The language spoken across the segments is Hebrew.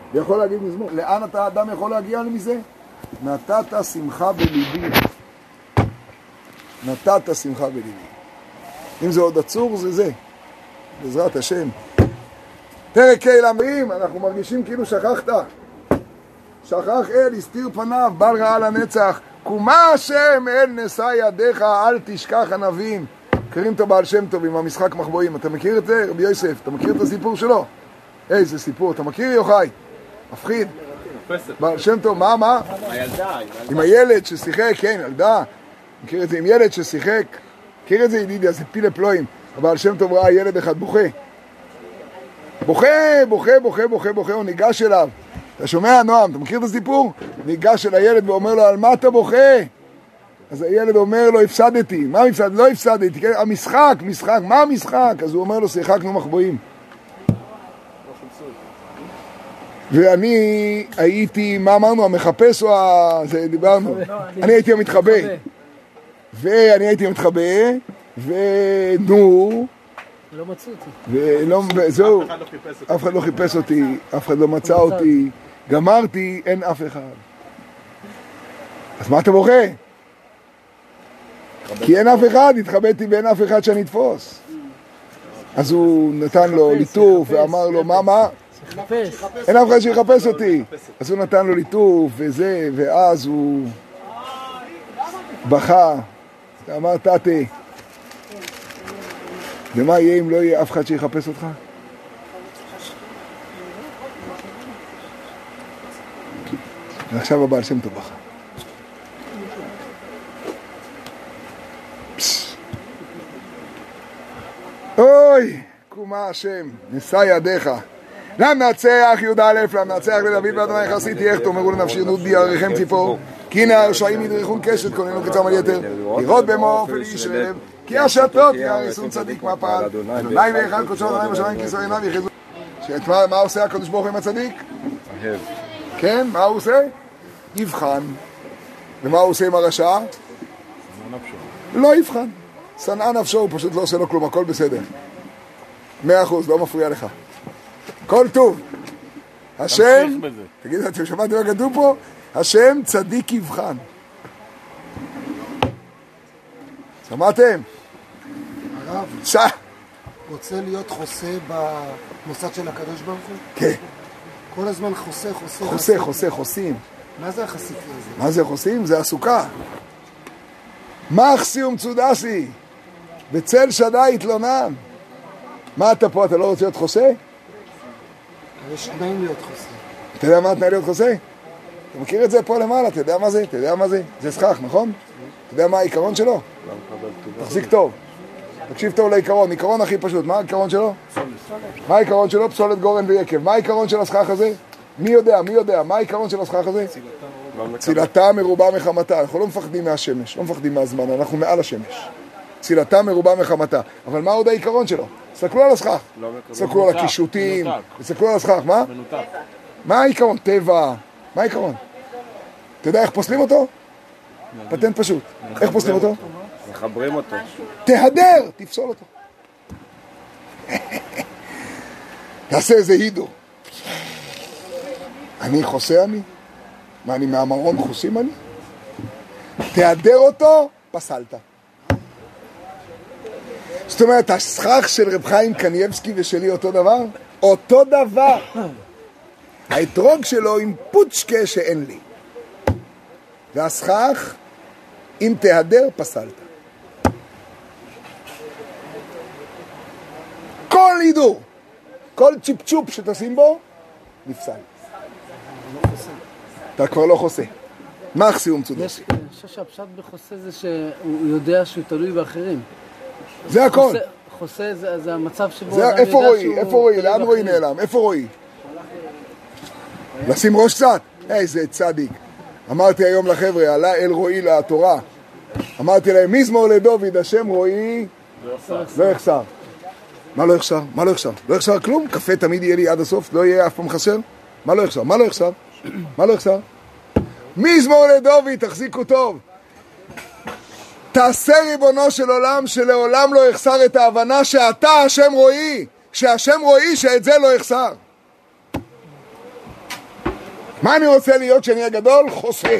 ויכול להגיד מזמור. לאן אתה האדם יכול להגיע מזה? נתת שמחה בליבי. נתת שמחה בליבי. אם זה עוד עצור, זה. בעזרת השם. פרק אל אמרים, אנחנו מרגישים כאילו שכחת. שכח אל, הסתיר פניו, בל רעה לנצח. קומה השם אל נשא ידיך, אל תשכח ענבים. קוראים את הבעל שם טוב עם המשחק מחבואים. אתה מכיר את זה, רבי יוסף? אתה מכיר את הסיפור שלו? איזה סיפור, אתה מכיר יוחאי? מפחיד. בעל שם טוב, מה? הילדה. עם הילד ששיחק, כן, ילדה. מכיר את זה עם ילד ששיחק. מכיר את זה ידידיה, זה פילה פלואים. הבעל שם טוב ראה ילד אחד בוכה. בוכה, הוא ניגש אליו. אתה שומע, נועם? אתה מכיר את הסיפור? ניגש אל הילד ואומר לו, על מה אתה בוכה? אז הילד אומר לו, הפסדתי. מה הפסד? לא הפסדתי. המשחק, מה המשחק? אז הוא אומר לו, שיחקנו מחבואים. ואני הייתי, מה אמרנו, המחפש או זה דיברנו? אני הייתי המתחבא. ואני הייתי המתחבא, ונו... לא מצאו אותי. וזהו, אף אחד לא חיפש אותי, אף אחד לא מצא אותי. גמרתי, אין אף אחד. אז מה אתה בוכה? כי אין אף אחד, התחבאתי ואין אף אחד שאני אתפוס. אז הוא נתן לו ליטוף ואמר לו, מה? אין אף אחד שיחפש אותי. אז הוא נתן לו ליטוף וזה, ואז הוא בכה, אמר תתי, ומה יהיה אם לא יהיה אף אחד שיחפש אותך? ועכשיו הבעל שם טוב בכה. אוי, קומה השם, נשא ידיך. למנצח י"א, למנצח לדוד ואדוני חסיתי, איך תאמרו לנפשי נודי עריכם ציפור, כי הנה הרשעים ידריכון קשת, כוננו קצם על יתר, לראות במו ולאיש לב, כי השתות יהרסון צדיק מפל, אדוני ואחד קודשו אדוני בשמיים כיסו עיניו יחזו. מה עושה הקדוש ברוך הוא עם הצדיק? כן, מה הוא עושה? יבחן. ומה הוא עושה עם הרשע? לא יבחן. שנאה נפשו, הוא פשוט לא עושה לו כלום, הכל בסדר. 100%, לא מפריע לך. כל טוב. השם, תגיד, אתם שמעתם מה כתוב פה? השם צדיק יבחן. שמעתם? הרב, רוצה להיות חוסה במוסד של הקדוש ברוך הוא? כן. כל הזמן חוסה. חוסים. מה זה החסיתי הזה? מה זה חוסים? זה הסוכה. מחסי ומצודסי, בצל שדי התלונן. מה אתה פה, אתה לא רוצה להיות חוסה? יש תנאים להיות חוסה. אתה יודע מה התנאי להיות חוסה? אתה מכיר את זה פה למעלה, אתה יודע מה זה? זה סכך, נכון? אתה יודע מה העיקרון שלו? תחזיק טוב. תקשיב טוב לעיקרון, עיקרון הכי פשוט. מה העיקרון שלו? מה העיקרון שלו? פסולת גורן ויקב. מה העיקרון של הסכך הזה? מי יודע? מה העיקרון של הסכך הזה? צילתה מרובה מחמתה. אנחנו לא מפחדים מהשמש, לא מפחדים מהזמן, אנחנו מעל השמש. צילתה מרובה מחמתה. אבל מה עוד העיקרון שלו? תסתכלו על הסכך. תסתכלו על הקישוטים. תסתכלו על הסכך. מה? מה העיקרון? טבע. מה העיקרון? אתה יודע איך פוסלים אותו? פטנט פשוט. איך פוסלים אותו? מחברים אותו. תהדר, תפסול אותו. תעשה איזה הידו. אני חוסה אני? מה, אני מהמרון חוסים אני? תהדר אותו, פסלת. זאת אומרת, הסכך של רב חיים קנייבסקי ושלי אותו דבר? אותו דבר. האתרוג שלו עם פוצ'קה שאין לי. והסכך, אם תהדר, פסלת. כל הידור, כל צ'יפ-צ'ופ שתשים בו, נפסל. אתה כבר לא חוסה. מה אכסיום צודסי? אני חושב שהפשט בחוסה זה שהוא יודע שהוא תלוי באחרים. זה הכל. חוסה זה המצב שבו... איפה רואי? איפה רואי? לאן רואי נעלם? איפה רואי? לשים ראש קצת? איזה צדיק. אמרתי היום לחבר'ה, עלה אל רואי לתורה. אמרתי להם, מזמור לדוד, השם רואי לא יחסר. מה לא יחסר? מה לא יחסר? לא יחסר כלום? קפה תמיד יהיה לי עד הסוף? לא יהיה אף פעם חסר? מה לא יחסר? מה לא יחסר? מה לא יחסר? מזמור לדוד, תחזיקו טוב. תעשה ריבונו של עולם שלעולם לא יחסר את ההבנה שאתה השם רואי, שהשם רואי שאת זה לא יחסר. מה אני רוצה להיות כשאני אהיה גדול? חוסה.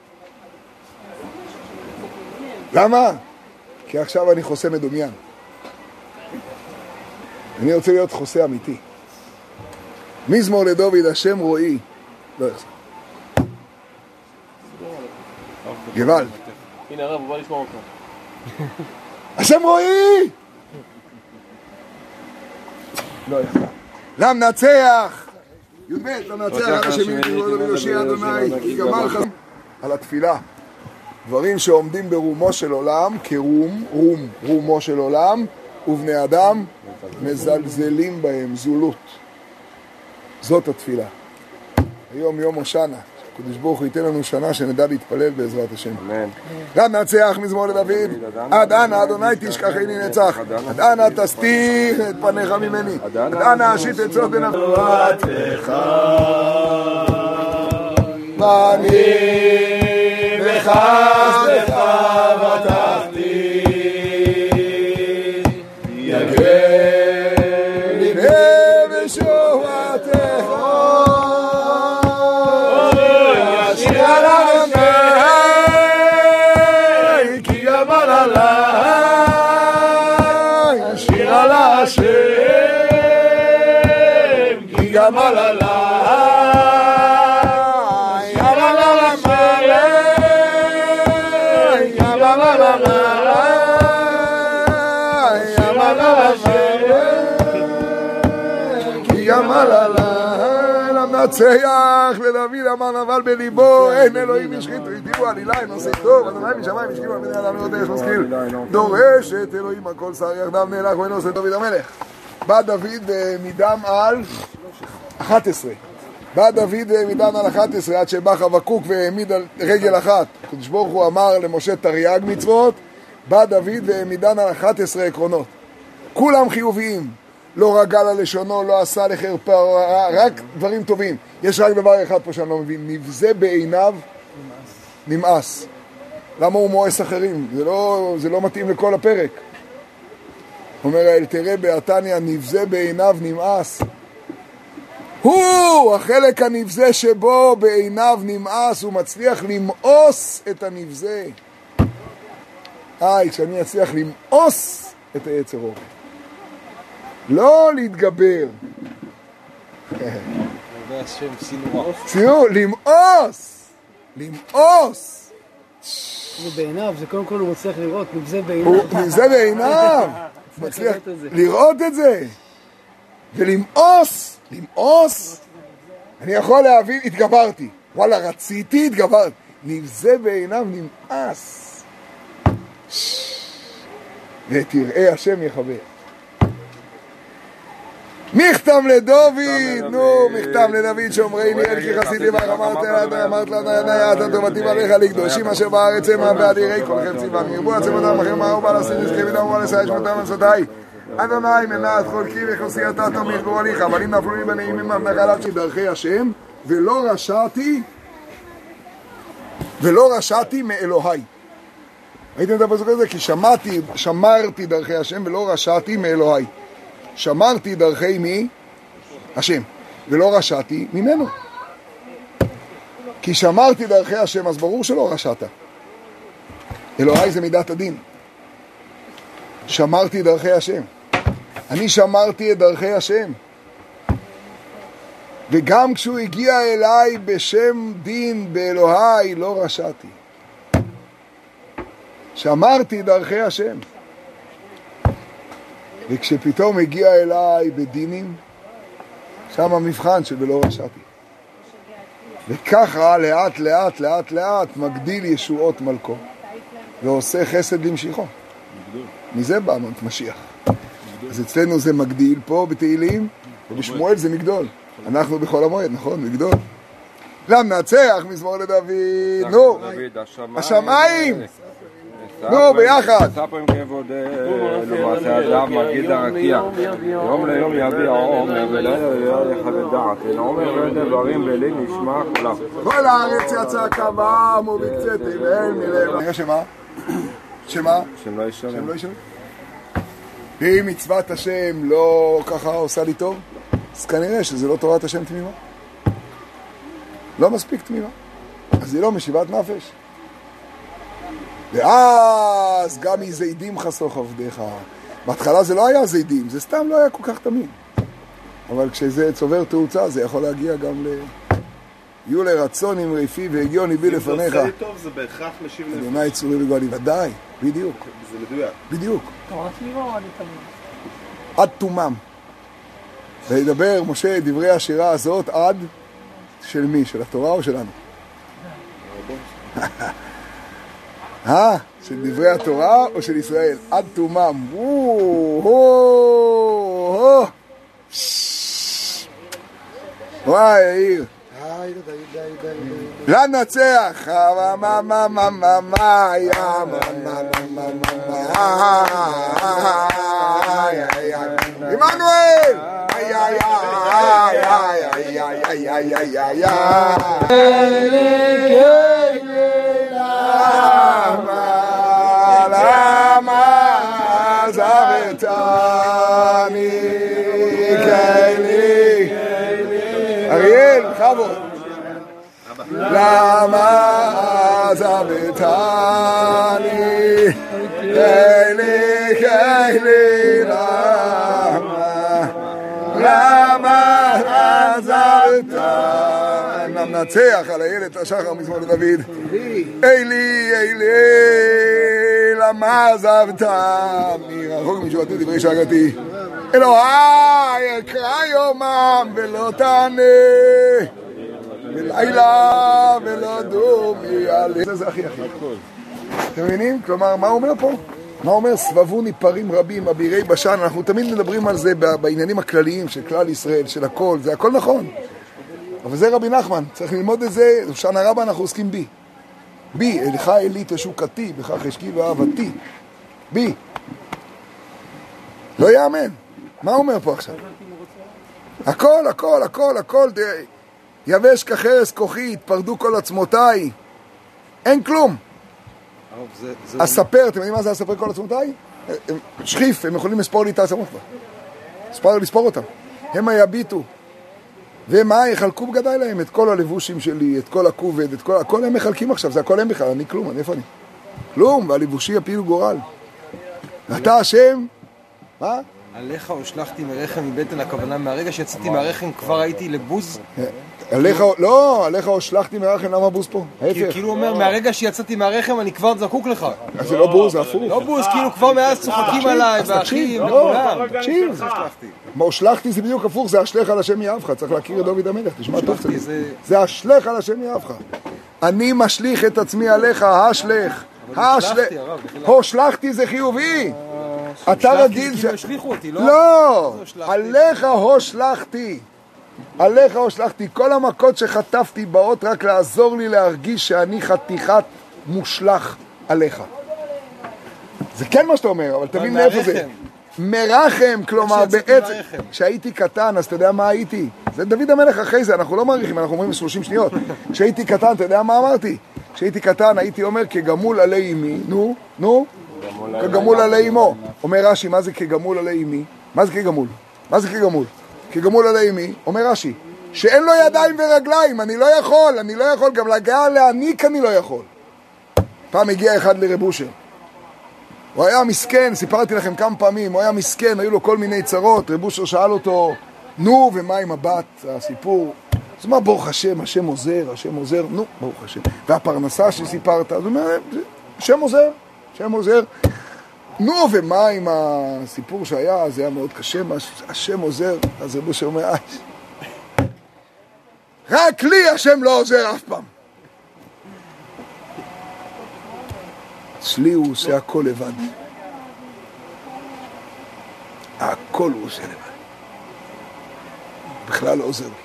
למה? כי עכשיו אני חוסה מדומיין. אני רוצה להיות חוסה אמיתי. מזמור לדוד, השם רואי. לא יחסר. גבל. הנה הרב, הוא בא לשמוע אותך. השם רואי! לא יחסר. למנצח! י"ב, למנצח על השם יושיע אדוני, כי גמל חז... על התפילה. דברים שעומדים ברומו של עולם, רומו של עולם, ובני אדם מזלזלים בהם, זולות. זאת התפילה. היום יום הושענא, הקדוש ברוך הוא ייתן לנו שנה שנדע להתפלל בעזרת השם. אמן. למנצח מזמור לדוד, עד אנה אדוני תשכחני נצח, עד אנה תסתיר את פניך ממני, עד אנה אשית את סוד בנפשך. פנים וחסדך בטחתי, יגר ליבי בשורתך, ישיר על אדוני, כי גמל עלי, ישיר על השם, כי גמל עלי. למנצח לדוד אמר נבל בליבו, אין אלוהים השחיתו ידיעו עלילה אין עושה טוב, אדוני משמיים השכימו על בני אדם לראות יש משכיל, דורש את אלוהים הכל שר יחדיו נאלח ואין עושה דוד המלך. בא דוד מדם על 11, בא דוד מדן על 11 עד שבא חבקוק והעמיד על רגל אחת. הקדוש ברוך הוא אמר למשה תרי"ג מצוות, בא דוד ומדן על 11 עקרונות, כולם חיוביים. לא רגל על לשונו, לא עשה לחרפה, רק דברים טובים. יש רק דבר אחד פה שאני לא מבין, נבזה בעיניו נמאס. למה הוא מואס אחרים? זה לא מתאים לכל הפרק. אומר האל תראה בעתניה, נבזה בעיניו נמאס. הוא, החלק הנבזה שבו בעיניו נמאס, הוא מצליח למאוס את הנבזה. כשאני אצליח למאוס את היצר אור. לא להתגבר. למאוס. למאוס. זה בעיניו, זה קודם כל הוא מצליח לראות, נבזה בעיניו. נבזה בעיניו. הוא מצליח לראות את זה. ולמאוס. למאוס. אני יכול להבין, התגברתי. וואלה, רציתי, התגברתי. נבזה בעיניו, נמאס. ותראה השם יחבר. מכתם לדוד, נו, מכתם לדוד שאומרי ניאל כי חסידי בך אמרת לה אתה טובתי בליך לקדושים אשר בארץ המה ואדירי כל חפצי בם ירבו עצמותם אחר מה הוא בא לשים נזכי ודאו ובא לסייש מותם עצותי אדוני מנעת חולקי וחוסי אתה תומך גורליך אבל אם נפלו לי בנעימים נחלת שדרכי השם ולא רשעתי מאלוהי. ראיתם את הפסוק הזה? כי שמרתי דרכי השם ולא רשעתי מאלוהי. שמרתי דרכי מי? השם. ולא רשעתי ממנו. כי שמרתי דרכי השם, אז ברור שלא רשעת. אלוהי זה מידת הדין. שמרתי דרכי השם. אני שמרתי את דרכי השם. וגם כשהוא הגיע אליי בשם דין באלוהי, לא רשעתי. שמרתי דרכי השם. וכשפתאום הגיע אליי בדינים, שם המבחן שבלא רשעתי. וככה לאט לאט לאט לאט מגדיל ישועות מלכו ועושה חסד למשיחו. מזה בא משיח. אז אצלנו זה מגדיל פה בתהילים, ובשמואל זה מגדול. אנחנו בכל המועד, נכון? מגדול. למנצח מזמור לדוד. נו, השמיים. נו, ביחד. ספרים כבוד למעשה אדם מגיד הרקיע. יום ליום יביע עומר ולילה יחווה דעת. אין עומר ודברים בלי נשמע כולם. כל הארץ יצא כבם ובקצה תבל מלב. נראה שמה? שמה? שם לא ישמע. שם לא ישמע. אם מצוות השם לא ככה עושה לי טוב, אז כנראה שזה לא תורת השם תמימה. לא מספיק תמימה. אז היא לא משיבת נפש. ואז גם מזידים חסוך עבדיך. בהתחלה זה לא היה זידים, זה סתם לא היה כל כך תמים. אבל כשזה צובר תאוצה, זה יכול להגיע גם יהיו לרצון עם רפי והגיון ליבי לפניך. אם זה עושה לי טוב, זה בהכרח משיב נפש. אדוני צורי וגואלי, ודאי, בדיוק. זה מדויק. בדיוק. תורה תמימה או אני תמיד? עד תומם. וידבר משה דברי השירה הזאת עד של מי? של התורה או שלנו? של דברי התורה או של ישראל? עד תומם. וואי, יאיר. לנצח. עמנואל. למה עזבתני כאלי אריאל, חבוד. למה עזבתני כאלי למה עזבת ננצח על הילד השחר מזמור לדוד. אלי למה עזבת מרחוק משובתי דברי שאגתי. אלוהי אקרא יומם ולא תענה בלילה ולא דומי עלי. זה הכי. אתם מבינים? כלומר, מה הוא אומר פה? מה אומר? סבבוני פרים רבים, אבירי בשן. אנחנו תמיד מדברים על זה בעניינים הכלליים של כלל ישראל, של הכל. זה הכל נכון. אבל זה רבי נחמן. צריך ללמוד את זה. בשנה רבה אנחנו עוסקים בי. בי, אלך אלי תשוקתי, בכך אשקי ואהבתי. בי. לא יאמן. מה הוא אומר פה עכשיו? הכל. יבש כחרס כוחי, התפרדו כל עצמותיי. אין כלום. הספר, אתם יודעים מה זה הספר כל עצמותיי? שחיף, הם יכולים לספור לי את העצמות כבר. לספור אותם. הם היביטו. ומה? יחלקו בגדי להם את כל הלבושים שלי, את כל הכובד, את כל... הכל הם מחלקים עכשיו, זה הכל הם בכלל, אני כלום, איפה אני? כלום, והלבושי יפילו גורל. אתה השם? מה? עליך הושלכתי מרחם מבטן, הכוונה מהרגע שיצאתי מהרחם כבר הייתי לבוז? עליך הושלכתי מרחם, למה בוז פה? כאילו הוא אומר, מהרגע שיצאתי מהרחם אני כבר זקוק לך. אז זה לא בוז, זה הפוך. לא בוז, כאילו כבר מאז צוחקים עליי, והאחים, וכולם. תקשיב, מה הושלכתי זה בדיוק הפוך, זה השלך על השם יאהבך, צריך להכיר את דוד המלך, תשמע טוב קצת. זה השלך על השם יאהבך. אני משליך את עצמי עליך, השלך. הושלכתי זה חיובי. אתה רגיל ש... לא, עליך הושלכתי. עליך הושלכתי. כל המכות שחטפתי באות רק לעזור לי להרגיש שאני חתיכת מושלך עליך. זה כן מה שאתה אומר, אבל תבין מאיפה זה. מרחם, כלומר בעצם, כשהייתי קטן, אז אתה יודע מה הייתי? זה דוד המלך אחרי זה, אנחנו לא מעריכים, אנחנו אומרים 30 שניות. כשהייתי קטן, אתה יודע מה אמרתי? כשהייתי קטן הייתי אומר כגמול עלי אמי, נו, כגמול עלי אמו. אומר רש"י, מה זה כגמול עלי אמי? מה זה כגמול? מה זה כגמול? כגמול עלי אמי, אומר רש"י, שאין לו ידיים ורגליים, אני לא יכול, גם לגעה להעניק אני לא יכול. פעם הגיע אחד לרב אושר. הוא היה מסכן, סיפרתי לכם כמה פעמים, הוא היה מסכן, היו לו כל מיני צרות, רב אושר שאל אותו, נו, ומה עם הבת, הסיפור? אז מה, ברוך השם, השם עוזר, נו, ברוך השם. והפרנסה שסיפרת, אז הוא אומר, השם עוזר. נו, ומה עם הסיפור שהיה, זה היה מאוד קשה, השם עוזר. אז רב אושר אומר, רק לי השם לא עוזר אף פעם. אצלי הוא עושה הכל לבד. הכל הוא עושה לבד. בכלל לא עוזר לי.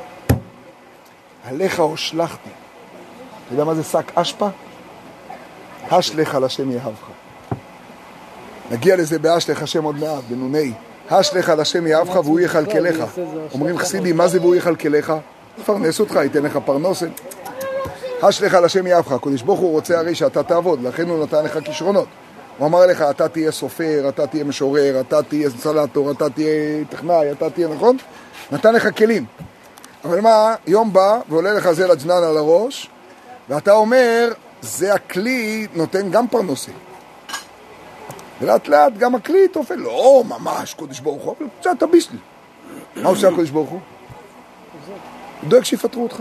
עליך הושלכתי. אתה יודע מה זה שק אשפה? השלך על השם יאהבך. נגיע לזה בהשלך השם עוד מעט, בנוני. השלך על השם יאהבך והוא יחלקלך. אומרים חסידים, מה זה והוא יחלקלך? יפרנס אותך, ייתן לך פרנסה. השלך על השם יאהבך. הקדוש ברוך הוא רוצה הרי שאתה תעבוד, לכן הוא נתן לך כישרונות. הוא אמר לך, אתה תהיה סופר, אתה תהיה משורר, אתה תהיה סלטור, אתה תהיה טכנאי, אתה תהיה, נכון? נתן לך כלים. אבל מה, יום בא ועולה לך זה לג'נן על הראש, ואתה אומר, זה הכלי נותן גם פרנסה. ולאט לאט גם הכלי תופל, לא ממש קודש ברוך הוא, אבל קצת תביס לי. מה עושה הקודש ברוך הוא? הוא דואג שיפטרו אותך.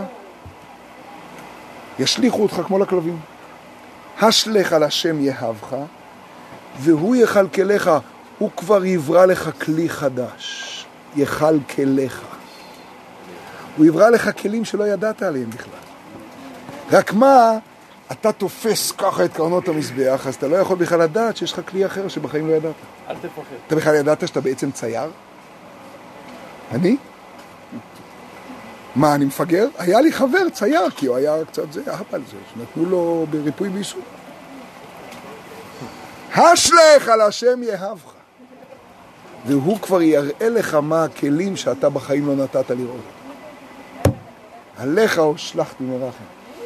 ישליחו אותך כמו לכלבים. השלך על השם יהבך, והוא יכלכלך, הוא כבר יברא לך כלי חדש. יכלכלך. הוא יברא לך כלים שלא ידעת עליהם בכלל. רק מה, אתה תופס ככה את קרנות המזבח, אז אתה לא יכול בכלל לדעת שיש לך כלי אחר שבחיים לא ידעת. אל תפחד. אתה בכלל ידעת שאתה בעצם צייר? אני? מה, אני מפגר? היה לי חבר צייר, כי הוא היה קצת זה, אהב על זה, שנתנו לו בריפוי בישול. השלך על השם יהבך, והוא כבר יראה לך מה הכלים שאתה בחיים לא נתת לראות. עליך הושלכתי מרחם.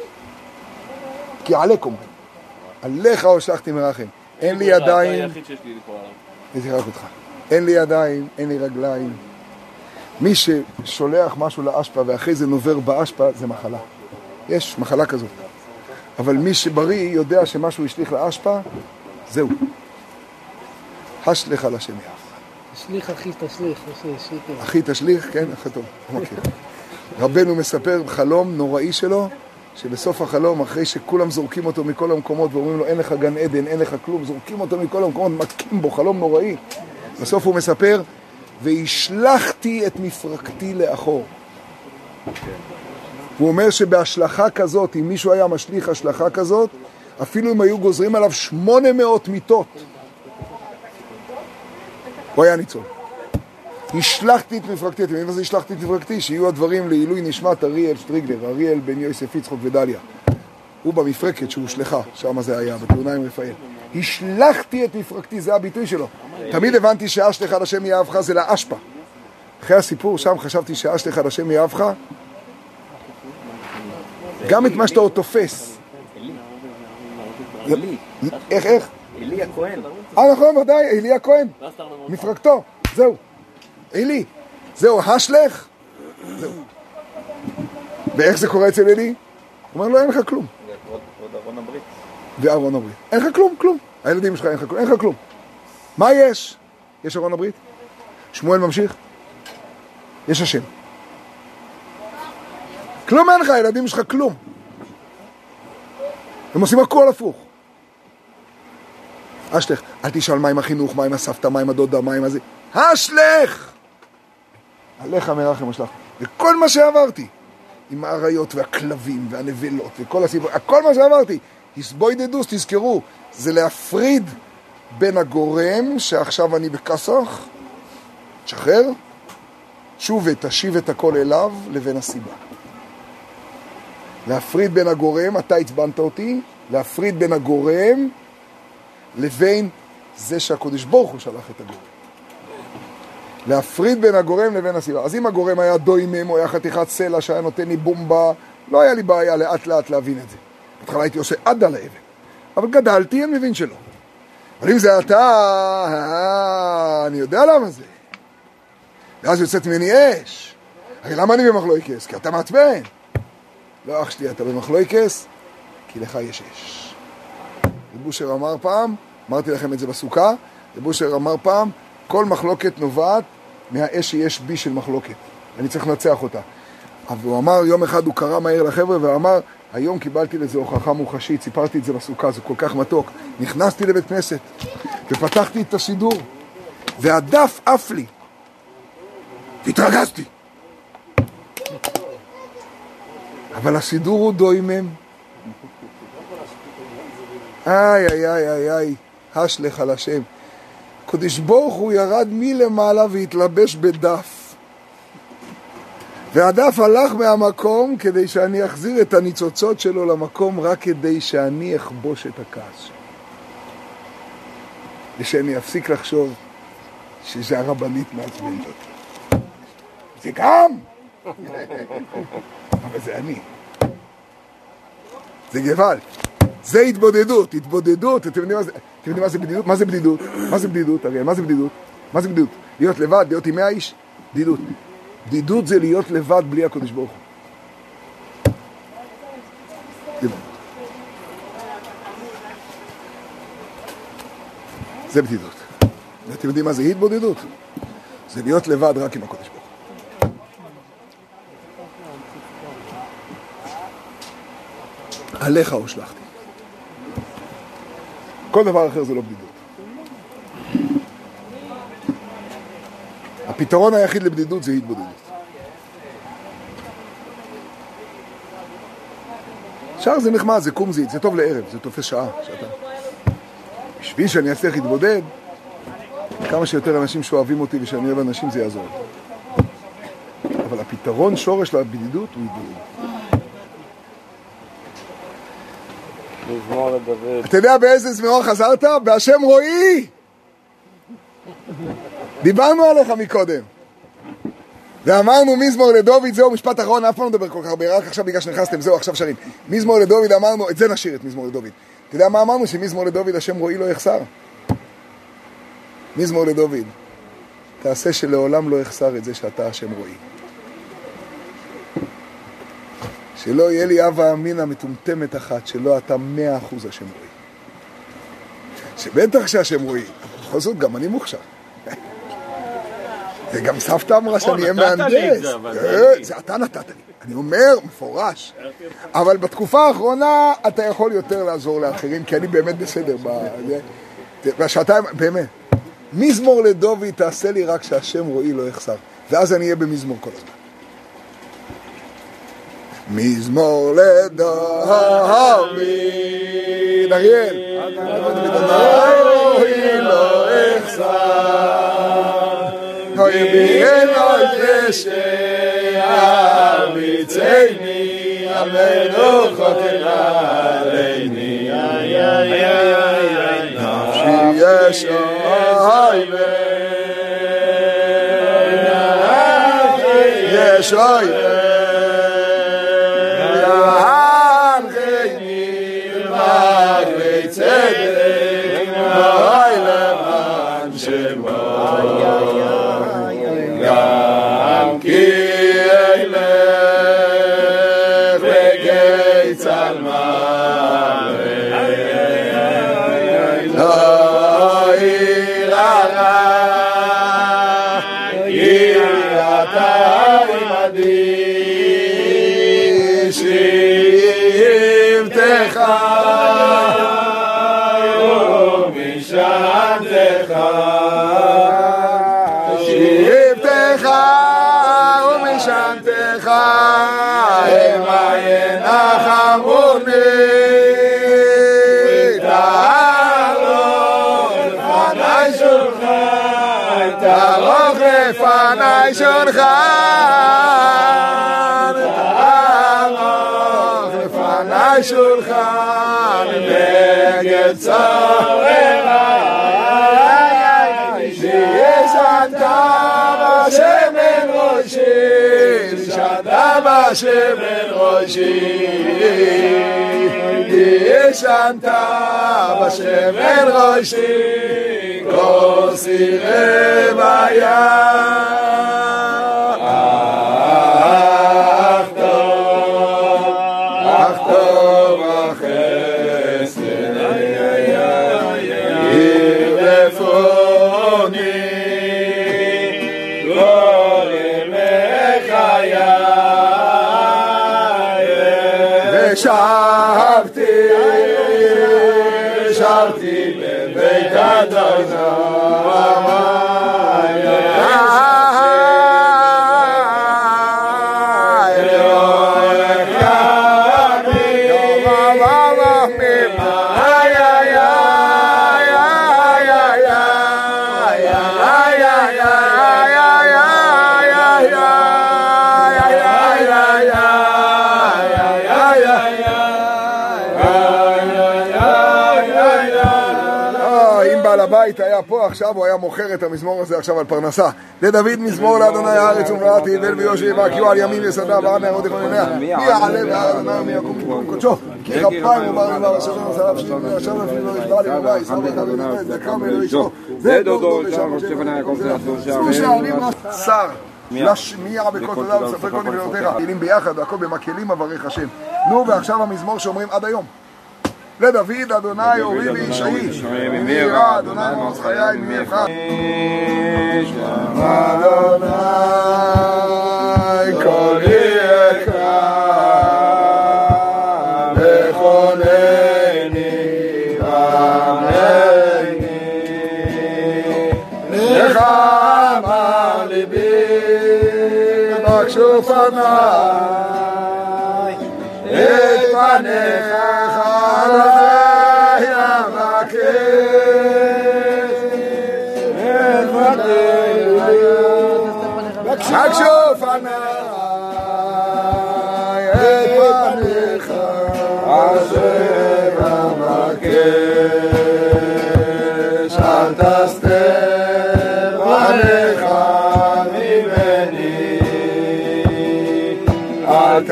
כי עליכם, עליך הושלכתי מרחם. אין לי ידיים, אתה היחיד שיש לי לקרוא עליו. איזה רק אותך. אין לי ידיים, אין לי רגליים. מי ששולח משהו לאשפה ואחרי זה נובר באשפה, זה מחלה. יש מחלה כזאת. אבל מי שבריא יודע שמשהו ישליך לאשפה, זהו. השלך על השם יהבך. תשליך אחי תשליך. אחי תשליך, כן, אחי טוב. רבנו מספר חלום נוראי שלו, שבסוף החלום, אחרי שכולם זורקים אותו מכל המקומות ואומרים לו אין לך גן עדן, אין לך כלום, זורקים אותו מכל המקומות, מכים בו, חלום נוראי. בסוף הוא מספר, והשלחתי את מפרקתי לאחור. הוא אומר שבהשלכה כזאת, אם מישהו היה משליך השלכה כזאת, אפילו אם היו גוזרים עליו 800 מיטות, הוא היה ניצול. השלחתי את מפרקתי, אתם יודעים מה זה השלחתי את מפרקתי? שיהיו הדברים לעילוי נשמת אריאל שטריגלר, אריאל בן יוסף יצחוק ודליה. הוא במפרקת שהוא שלחה, שם זה היה, בתאונה עם רפאל. השלחתי את מפרקתי, זה הביטוי שלו. תמיד הבנתי שהשלך על השם יהבך זה לאשפה. אחרי הסיפור שם חשבתי שהשלך על השם יהבך, גם את מה שאתה עוד תופס. איך? אלי הכהן. נכון, ודאי, אלי הכהן. מפרקתו, זהו. אלי, זהו, השלך. זהו. ואיך זה קורה אצל אלי? הוא אומר לו, אין לך כלום. ועוד ארון הברית. וארון הברית. אין לך כלום, כלום. הילדים שלך, אין לך כלום, אין לך כלום. מה יש? יש ארון הברית? שמואל ממשיך? יש השם. כלום אין לך, הילדים שלך כלום. הם עושים הכל הפוך. השלך, אל תשאל מה עם החינוך, מה עם הסבתא, מה עם הדודה, מה עם הזה. השלך! עליך מרחם השלך. וכל מה שעברתי, עם האריות והכלבים והנבלות וכל הסיפור, הכל מה שעברתי, הסבוידדוס, תזכרו, זה להפריד בין הגורם, שעכשיו אני בכסח, תשחרר, שוב ותשיב את הכל אליו, לבין הסיבה. להפריד בין הגורם, אתה הצבנת אותי, להפריד בין הגורם, לבין זה שהקודש ברוך הוא שלח את הגורם. להפריד בין הגורם לבין הסיבה. אז אם הגורם היה דוימם או היה חתיכת סלע שהיה נותן לי בומבה, לא היה לי בעיה לאט לאט להבין את זה. בתחילה הייתי עושה עד על האבן. אבל גדלתי, אני מבין שלא. אבל אם זה אתה, אני יודע למה זה. ואז יוצאת ממני אש. הרי למה אני במחלוקס? כי אתה מעצבן. לא, אח שלי, אתה במחלוקס? כי לך יש אש. בושר אמר פעם, אמרתי לכם את זה בסוכה, בושר אמר פעם, כל מחלוקת נובעת מהאש שיש בי של מחלוקת. אני צריך לנצח אותה. אבל הוא אמר, יום אחד הוא קרא מהר לחבר'ה ואמר, היום קיבלתי לזה הוכחה מוחשית, סיפרתי את זה בסוכה, זה כל כך מתוק. נכנסתי לבית כנסת ופתחתי את השידור, והדף עף לי. והתרגזתי. אבל השידור הוא דוימם. איי, איי, איי, איי, איי, השלך על השם. קודש ברוך הוא ירד מלמעלה והתלבש בדף. והדף הלך מהמקום כדי שאני אחזיר את הניצוצות שלו למקום, רק כדי שאני אכבוש את הכעס שלו. ושאני אפסיק לחשוב שזה הרבנית מעצבנת אותי. זה גם! אבל זה אני. זה גבל. זה התבודדות, התבודדות. אתם יודעים מה זה בדידות? מה זה בדידות? מה זה בדידות? הרי מה זה בדידות? מה זה בדידות? להיות לבד, להיות עם 100 איש? בדידות. בדידות זה להיות לבד בלי הקדוש ברוך הוא. זה בדידות. ואתם יודעים מה זה התבודדות? זה להיות לבד רק עם הקדוש ברוך הוא. עליך הושלכתי. כל דבר אחר זה לא בדידות. הפתרון היחיד לבדידות זה התבודדות. שער זה נחמד, זה קומזית, זה טוב לערב, זה תופס שעה, שעתיים. בשביל שאני אצליח להתבודד, כמה שיותר אנשים שאוהבים אותי ושאני אוהב אנשים זה יעזור. אבל הפתרון שורש לבדידות הוא התבודדות. מזמור לדוד. אתה יודע באיזה מזמור חזרת? בהשם רואי! דיברנו עליך מקודם. ואמרנו מזמור לדוד, זהו משפט אחרון, אף פעם לא מדבר כל כך הרבה, רק עכשיו בגלל שנכנסתם, זהו עכשיו שרים. מזמור לדוד אמרנו, את זה נשאיר את מזמור לדוד. אתה יודע מה אמרנו? שמזמור לדוד השם רואי לא יחסר. מזמור לדוד, תעשה שלעולם לא יחסר את זה שאתה השם רואי. שלא יהיה לי אבא אמינה מטומטמת אחת, שלא אתה 100% השם רואי. שבטח שהשם רואי, בכל זאת גם אני מוכשר. וגם סבתא אמרה שאני אהיה מהנדס. זה אתה נתת לי. אני אומר, מפורש. אבל בתקופה האחרונה אתה יכול יותר לעזור לאחרים, כי אני באמת בסדר. והשעתיים, באמת. מזמור לדוד תעשה לי רק שהשם רואי לא יחסר. ואז אני אהיה במזמור כל הזמן. מזמור לדוד, אריאל. רואי לא יחסר. ויביאן על דשא ביצני המלוכות עליני נפשי ישוי ישוי יענכני ומגבי צדק ואי למען שמו גם כי אלך וגי צלמה לא יראה כי אתה עמדי שבטך ומשענתך ומשענתך המה ינחמוני תערוך לפני שולחן תערוך לפני שולחן תערוך לפני שולחן נגד צורריי שישנת בשמן ראשי ישנת בשמן ראשי ישנת בשמן ראשי כוסי רוויה אך טוב החסד ירדפוני שבתי בבית אדוני הבית היה פה עכשיו, הוא היה מוכר את המזמור הזה עכשיו על פרנסה. לדוד מזמור לאדוני הארץ ומלאה תהיבל ויושבי ויקיעו על ימים יסדה ועד נהרות יכונניה. מי יעלה בהר אדוני ומי יקום במקום קודשו. כי כפיים ובר דבר אשר נשא נפשי ואשר נפשי לא ישבע לי ובא ישא בך ולמד וקם אלו אישו. ודודו ושם ראש לפני הכל זה עשו שערים. שר להשמיע בקול תודה ולספר כל נפלאותיך. תהילים ביחד, הכל במקהלים אברך השם. נו, ועכשיו המזמור שאומרים עד היום. לדוד, אדוני, אורי וישעי, ממהרה, אדוני מעוז חיי, ממהרך. אדוני, קולי אקרא, בכונני, עמני, לך אמר ליבי, בקשו פניי, את פניך אדוני אבקש, בקשו פניי, את פניך אשר אבקש, אל תסתר פניך ממני, אל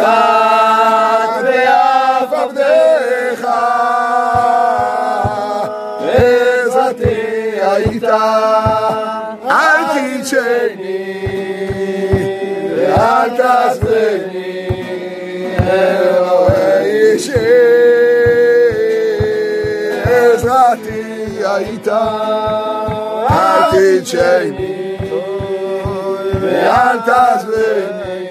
תטביע עבדיך, עזרתי הייתה, אל תדשני ואל תעזבני, אלוהי אישי, עזרתי הייתה, אל תדשני ואל תעזבני,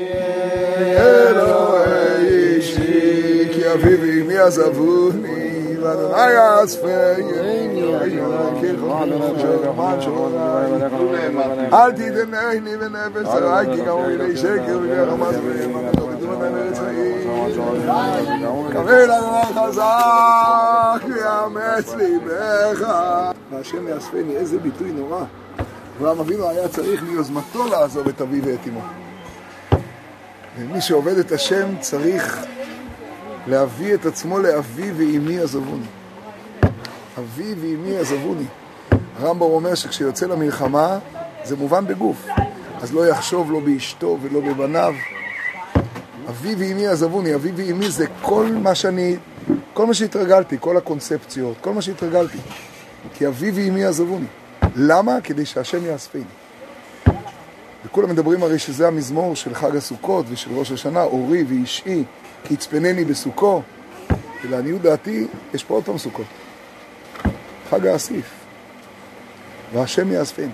אלוהי אישי, כי אבי ואמי עזבוני, ואדוני אספני, אל תדנני בנפש זרעי, כי גם מיני שקר ומיני רמז קבל אדוני חזק ויאמץ ליבך, והשם יאספני. איזה ביטוי נורא. אברהם אבינו היה צריך מיוזמתו לעזוב את אביו ואת אמו. ומי שעובד את השם צריך להביא את עצמו לאבי ואמי עזבוני. אבי ואמי עזבוני. הרמב"ם אומר שכשיוצא למלחמה זה מובן בגוף, אז לא יחשוב לא באשתו ולא בבניו. אבי ואמי עזבוני. אבי ואמי זה כל מה שהתרגלתי, כל הקונספציות, כל מה שהתרגלתי. כי אבי ואמי עזבוני. למה? כדי שהשם יאספני. וכולם מדברים הרי שזה המזמור של חג הסוכות ושל ראש השנה, אורי וישעי, כי יצפנני בסוכו. ולעניות דעתי, יש פה עוד פעם סוכות. חג האסיף. והשם יאספני.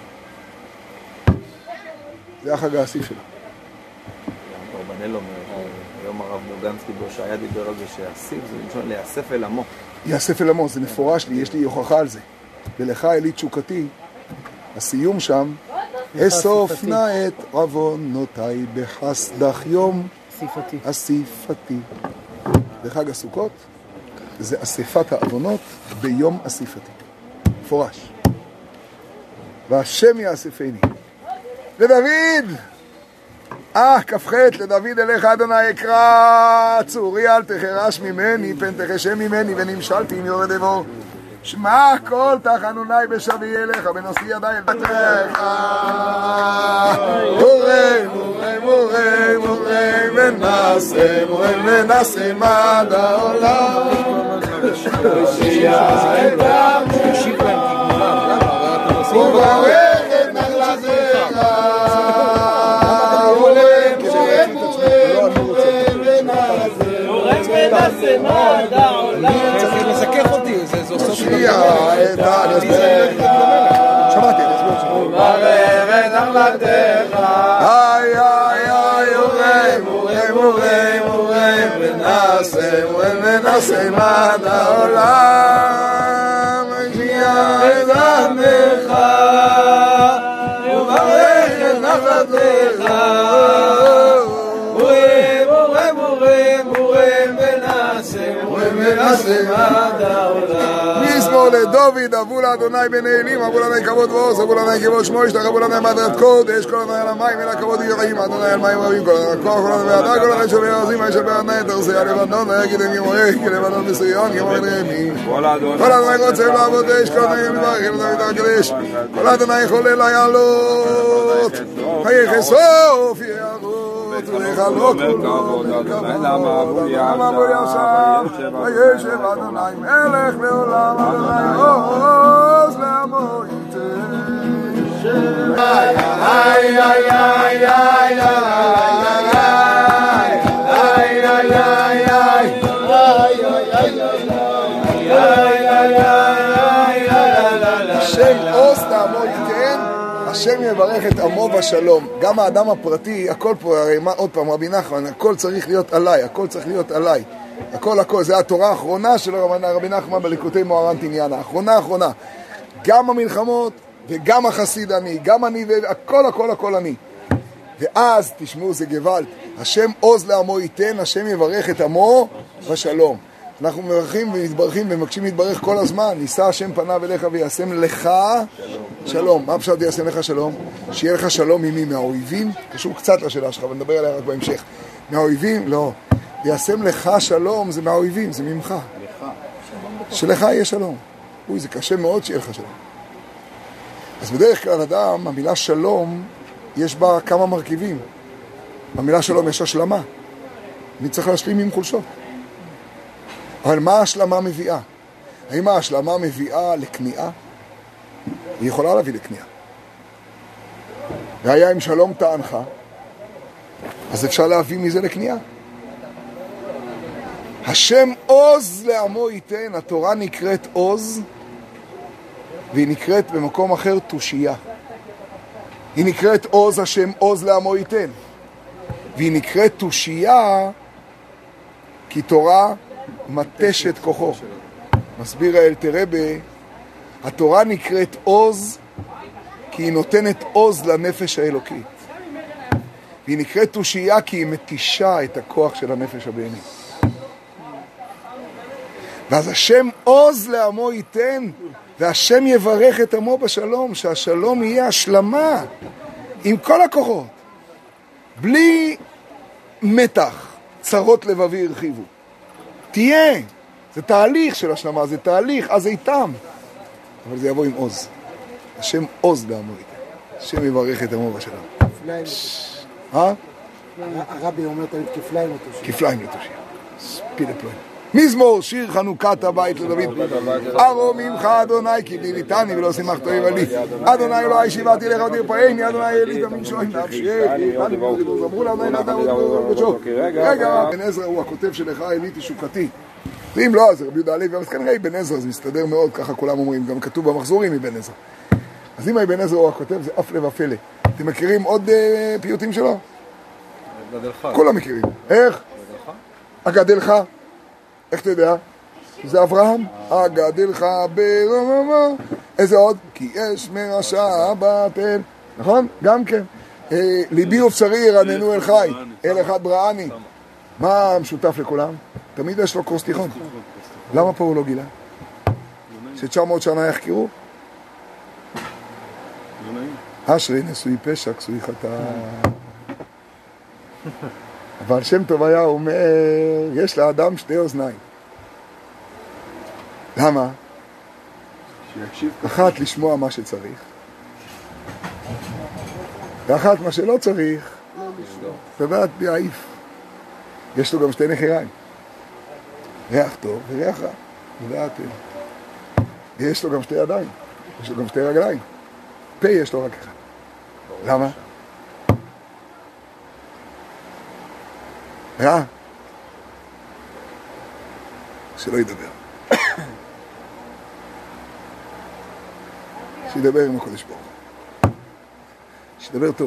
זה החג האסיף שלה. קורבנל אומר, היום הרב מוגנסקי בהושעיה דיבר על זה שהאסיף זה למשל להיאסף אל עמו. יאסף אל עמו, זה מפורש לי, יש לי הוכחה על זה. ולך אלי תשוקתי, הסיום שם, אסוף נא את עוונותיי בחסדך יום אסיפתי. בחג הסוכות זה אספת העוונות ביום אסיפתי. מפורש. והשם יאספני. לדוד! כ"ח, לדוד אליך אדוני אקרא, צורי אל תחרש ממני, פן תחשם ממני, ונמשלתי עם יורד אבור. שמע כל תחנוני בשבי אליך, בנושאי ידיי אל תתך. מורי, מורי, מורי, מורי, מנסה, מורי, מנסה, מד העולם. ושיעה את עמי, וברך את נחלתך. מורי, מורי, מורי, מורי, מנסה, מד העולם. צריך לזכך אותי, זה עושה שיעה את עמי. שמעתי, אני אסביר אותך. וברך את נחלתך. איי, איי, איי, מורי, מורי, מורי, מורי, מנסה, מד העולם. שיעה את עמך, וברך את נחלתך. מזמור לדוד, אבו לאדוני בן אלים, אבו לאדוני כבוד ועוז, אבו לאדוני כבוד שמו, ישתחו אבו לאדוני מדרת קודש, כל אדוני על המים, אלא כבוד יראים, אדוני על מים רבים, כל אדוני כוח, כל אדוני ועדה, כל אדוני שובר עזים, הישר באדוני, תרסי על לבנון, ויגידם גמורי, כי לבנון בסריון, גמורי נרמי. כל אדוני רוצה לעבוד אש, כל אדוני מברך, כל אדוני תקדש, כל אדוני חולל היעלות, היחסוף יערות, ולחלוק וישב אדוני מלך לעולם, אדוני עוז לעמו ייתן. השם יברך את עמו בשלום. גם האדם הפרטי, הכל פה, הרי מה, עוד פעם, רבי נחמן, הכל צריך להיות עליי, הכל צריך להיות עליי. הכל, זה התורה האחרונה של רבי נחמן בליקוטי מוהר"ן תניאנה, האחרונה. גם המלחמות וגם החסיד אני, גם אני, הכל אני. ואז, תשמעו, זה גוואלד, השם עוז לעמו ייתן, השם יברך את עמו בשלום. אנחנו מברכים ומתברכים ומבקשים להתברך כל הזמן. נישא השם פניו אליך ויעשם לך שלום. מה פשוט יעשם לך שלום? שיהיה לך שלום ממי? מהאויבים? קשור קצת לשאלה שלך, אבל נדבר עליה רק בהמשך. מהאויבים? לא. ויעשם לך שלום זה מהאויבים, זה ממך. שלך יהיה שלום. אוי, זה קשה מאוד שיהיה לך שלום. אז בדרך כלל אדם, המילה שלום, יש בה כמה מרכיבים. במילה שלום יש השלמה. אני צריך להשלים עם חולשות. אבל מה ההשלמה מביאה? האם ההשלמה מביאה לקניעה? היא יכולה להביא לקניעה. והיה אם שלום טענך, אז אפשר להביא מזה לקניעה. השם עוז לעמו ייתן, התורה נקראת עוז, והיא נקראת במקום אחר תושייה. היא נקראת עוז, השם עוז לעמו ייתן. והיא נקראת תושייה, כי תורה מתשת כוחו. מסביר האלתרבה, התורה נקראת עוז כי היא נותנת עוז לנפש האלוקית. והיא נקראת תושייה כי היא מתישה את הכוח של הנפש הבהמית. ואז השם עוז לעמו ייתן, והשם יברך את עמו בשלום, שהשלום יהיה השלמה עם כל הכוחות, בלי מתח, צרות לבבי הרחיבו. תהיה, זה תהליך של השלמה, זה תהליך, אז זה איתם, אבל זה יבוא עם עוז. השם עוז לעמו ייתן, השם יברך את עמו בשלום. כפליים לתושייה. הרבי אומר תמיד כפליים לתושייה. כפליים לתושייה. ספיד הפלואים. מזמור שיר חנוכת הבית לדוד. ארום ממך אדוני כי ליליתני ולא שימחת אויב לי. אדוני אלוהי שיבעתי לך ותרפאני, אדוני אלי תמיד שוין נפשי. אמרו לאדוני לאדם ושוב. רגע, בן עזרא הוא הכותב שלך אלי תשוקתי. ואם לא, אז רבי יהודה הלוי, אבל כנראה אבן עזרא, זה מסתדר מאוד, ככה כולם אומרים, גם כתוב במחזורים אבן עזרא. אז אם אבן עזרא הוא הכותב, זה הפלא ופלא. אתם מכירים עוד פיוטים שלו? כולם מכירים. איך? אגדלך. איך אתה יודע? זה אברהם. אגדלך ברמה. איזה עוד? כי יש מרשע בטל. נכון? גם כן. ליבי ובשרי ירננו אל חי. אל אחד בראני. מה המשותף לכולם? תמיד יש לו כוס תיכון. למה פה הוא לא גילה? ש900 שנה יחקרו? אשרי נשוי פשע, כסוי חטא. אבל שם טוב היה אומר, יש לאדם שתי אוזניים. למה? אחת לשמוע מה שצריך, ואחת מה שלא צריך, לדעת להעיף. יש לו גם שתי נחיריים. ריח טוב וריח רע. לדעת. ויש לו גם שתי ידיים. יש לו גם שתי רגליים. פה יש לו רק אחד. למה? רע. שלא ידבר. שידבר עם הקודש ברוך הוא. שידבר טוב.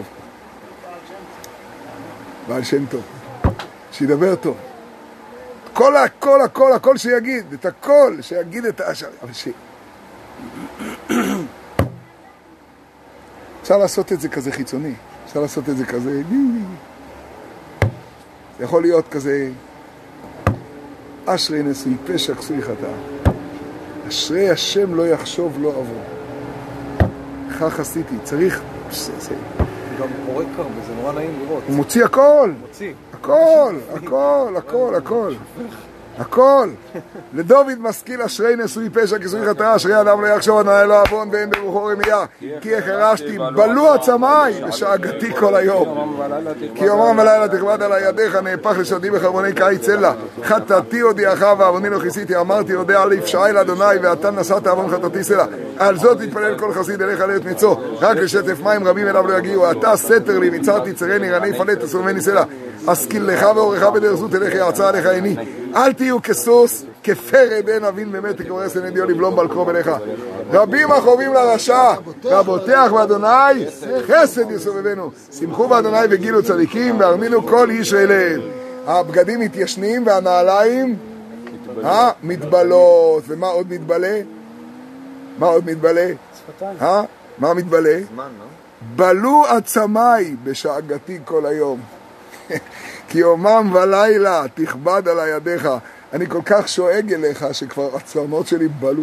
בעל שם טוב. שידבר טוב. הכל שיגיד, את הכל, שיגיד את השאר. אבל אפשר לעשות את זה כזה חיצוני. אפשר לעשות את זה כזה... זה יכול להיות כזה... אשרי נשוי פשע כסוי חטא. אשרי השם לא יחשוב לא עבור. כך עשיתי. צריך... גם פורק הרבה, זה נורא נעים לראות. הוא מוציא הכל. מוציא. הכל. הכל. לדוד משכיל אשרי נשוי פשע כסוי חטאה, אשרי אדם לא יחשוב אדוני לא עוון ואין ברוחו רמייה, כי החרשתי בלו עצמיי בשאגתי כל היום. כי יומם ולילה תכבד עלי ידיך, נהפך לשדי בחרבוני קיץ אלא, חטאתי הודיעך ועווני לא כיסיתי, אמרתי יודע לפשעי לאדוני ואתה נשאת עוון חטאתי סלע. על זאת יתפלל כל חסיד אליך לעת מצוא, רק לשטף מים רבים אליו לא יגיעו. אתה סתר לי מצרתי צרני רני פלט תסומני סלע, השכיל לך ואורך בדרך זו תלך יעצה עליך עיני. אל תהיו כסוס כפרד אין אבין באמת כורס אין דיו לבלום בעל קרוב אליך. רבים החובים לרשע והבוטח באדוני חסד יסובבנו. שמחו באדוני וגילו צדיקים והרמינו כל איש אליהם. הבגדים מתיישנים והנעליים מתבלות. ומה עוד מתבלה? מה עוד מתבלה? מה מתבלה? בלו עצמיי בשאגתי כל היום. כי יומם ולילה תכבד על ידיך. אני כל כך שואג אליך שכבר עצמות שלי בלו.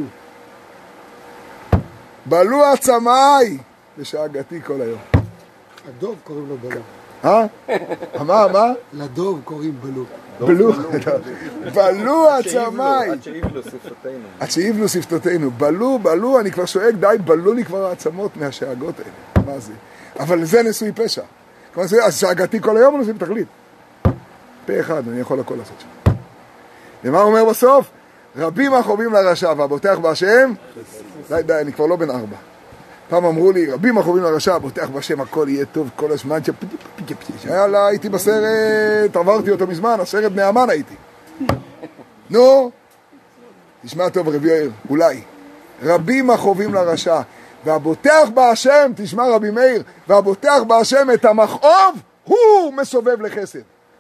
בלו עצמיי בשאגתי כל היום. לדוב קוראים לו בלו. מה? לדוב קוראים בלו. בלו. בלו עצמיי. עד שיבלו שפתותינו. בלו, אני כבר שואג, די, בלו לי כבר העצמות מהשאגות האלה. מה זה? אבל זה נשוי פשע. אז שאגתי כל היום נושאים תכלית. פה אחד, אני יכול הכל לעשות שם. ומה הוא אומר בסוף? רבים החובים לרשע והבוטח בהשם. די, אני כבר לא בן 4. פעם אמרו לי, רבים החובים לרשע, בוטח בהשם, הכל יהיה טוב כל הזמן. יאללה, הייתי בסרט, עברתי אותו מזמן, הסרט בני המן הייתי. נו, תשמע טוב רבי יאיר, אולי. רבים החובים לרשע. והבוטח בהשם, תשמע רבי מאיר, והבוטח בהשם את המכאוב, הוא מסובב לחסד.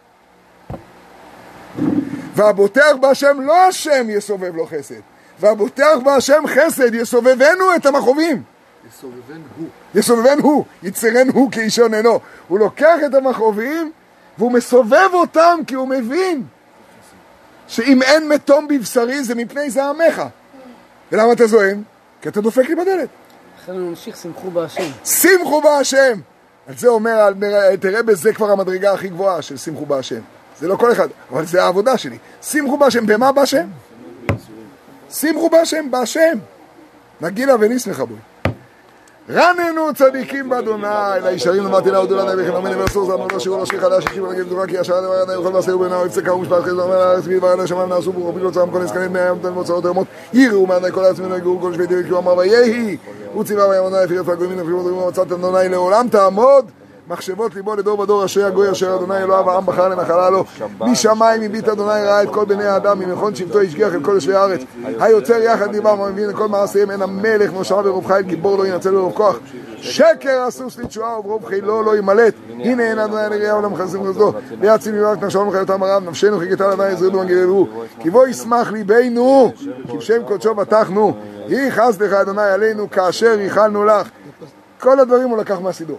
והבוטח בהשם לא השם יסובב לו חסד, והבוטח בהשם חסד יסובבנו את המכאובים. יסובבן הוא, יצרן הוא כאישון אינו. הוא לוקח את המכאובים והוא מסובב אותם כי הוא מבין שאם אין מתום בבשרי זה מפני זעמך. ולמה אתה זוהם? כי אתה דופק לי בדלת. לכן נמשיך, שמחו בהשם. שמחו בהשם! על זה אומר, תראה בזה כבר המדרגה הכי גבוהה של שמחו בהשם. זה לא כל אחד, אבל זה העבודה שלי. שמחו בהשם, במה בהשם? שמחו בהשם, בהשם. נגילה ונשמחה בוי. רננו צדיקים באדוני, לישרים למדתי להודו לנו וכן אמן ואסור זרנו לא שירו לשכי חדש שכיב ונגיד דורה כי ישר דבר ידע יוכל ועשהו בינה ויפצקה ומשפט חסד ואומר לארץ ביד ועד השמיים נעשו ברבים לא צרם כל נסקנית מהים תן מוצאות רמות יראו מעדי כל העצמנו יגורו כל שביתי וכיו אמר ויהי הוא ציווה וימונה יפירת והגוימים נפריבות רבים ומצאת אדוני לעולם תעמוד מחשבות ליבו לדור בדור אשר הגוי אשר אדוני אלוהיו העם בחר לנחלה לו משמיים מביט אדוני ראה את כל בני האדם ממכון שבטו השגיח את כל יושבי הארץ היוצר יחד ליבם ומבין את כל מעשיהם אין המלך נושע ברוב חיל גיבור לא ינצל ברוב כוח שקר הסוס לתשועה וברוב חילו לא ימלט הנה אין אדוני לראייה עולם חסים חסדו ויעצים יברך נשאום לחיותם הרב נפשנו חיכתה לאדוני יזרדו ונגררו כי בו ישמח ליבנו כי בשם קודשו בטחנו יהי חסדך אדוני עלינו כאשר ייחלנו לך. כל הדברים הוא לקח מהסידור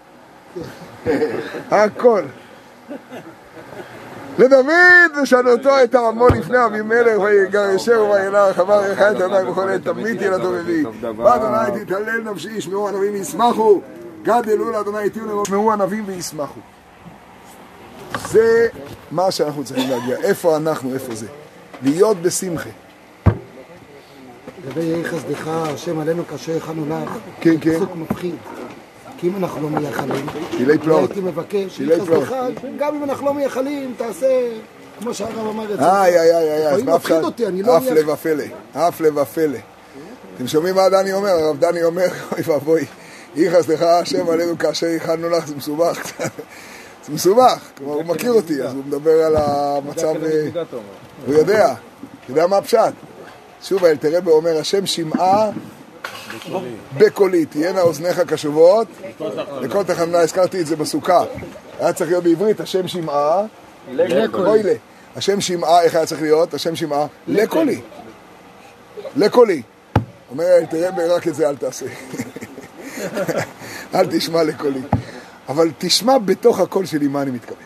הכל. לדוד ושנותו את העמו לפני אבימלך ויגרשהו וילך אמר לך את אדוני בכל עת תמיד ילדו מביא ואדוני תתהלל נפשי ישמעו ענבים וישמחו גדלו לאדוני תהיו ישמעו ענבים וישמחו. זה מה שאנחנו צריכים להגיע. איפה אנחנו, איפה זה? להיות בשמחה. לגבי יהי חסדך השם עלינו כאשר הכנו לך. כן, כן. פסוק מפחיד. כי אם אנחנו לא מייחלים, פילי פלאות. הייתי מבקש, יהי חסדך, גם אם אנחנו לא מייחלים, תעשה כמו שהרב אמר את זה. אז לפעמים מפחיד אותי, אני לא מייחל. אף לב ופלא. אתם שומעים מה דני אומר? הרב דני אומר, אוי ואבוי, יהי חסדך השם עלינו כאשר הכנו לך, זה מסובך. זה מסובך, כלומר הוא מכיר אותי, אז הוא מדבר על המצב, הוא יודע מה הפשט. שוב, אל תראה באומר, השם שמעה בקולי, תהיינה אוזניך קשובות לכל תחנה, הזכרתי את זה בסוכה, היה צריך להיות בעברית, השם שמעה לקולי. השם שמעה, איך היה צריך להיות? השם שמעה לקולי. לקולי. אומר, אל תראה רק את זה אל תעשה. אל תשמע לקולי. אבל תשמע בתוך הקול שלי מה אני מתכוון.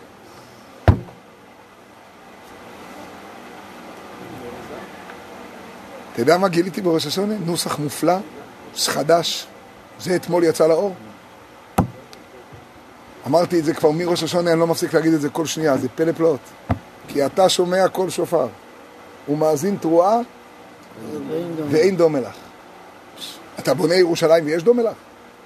אתה יודע מה גיליתי בראש השונה? נוסח מופלא, חדש. זה אתמול יצא לאור. אמרתי את זה כבר מראש השונה, אני לא מפסיק להגיד את זה כל שנייה, זה פלא פלאות. כי אתה שומע קול שופר. ומאזין תרועה ואין דום מלח. אתה בונה ירושלים ויש דום מלח?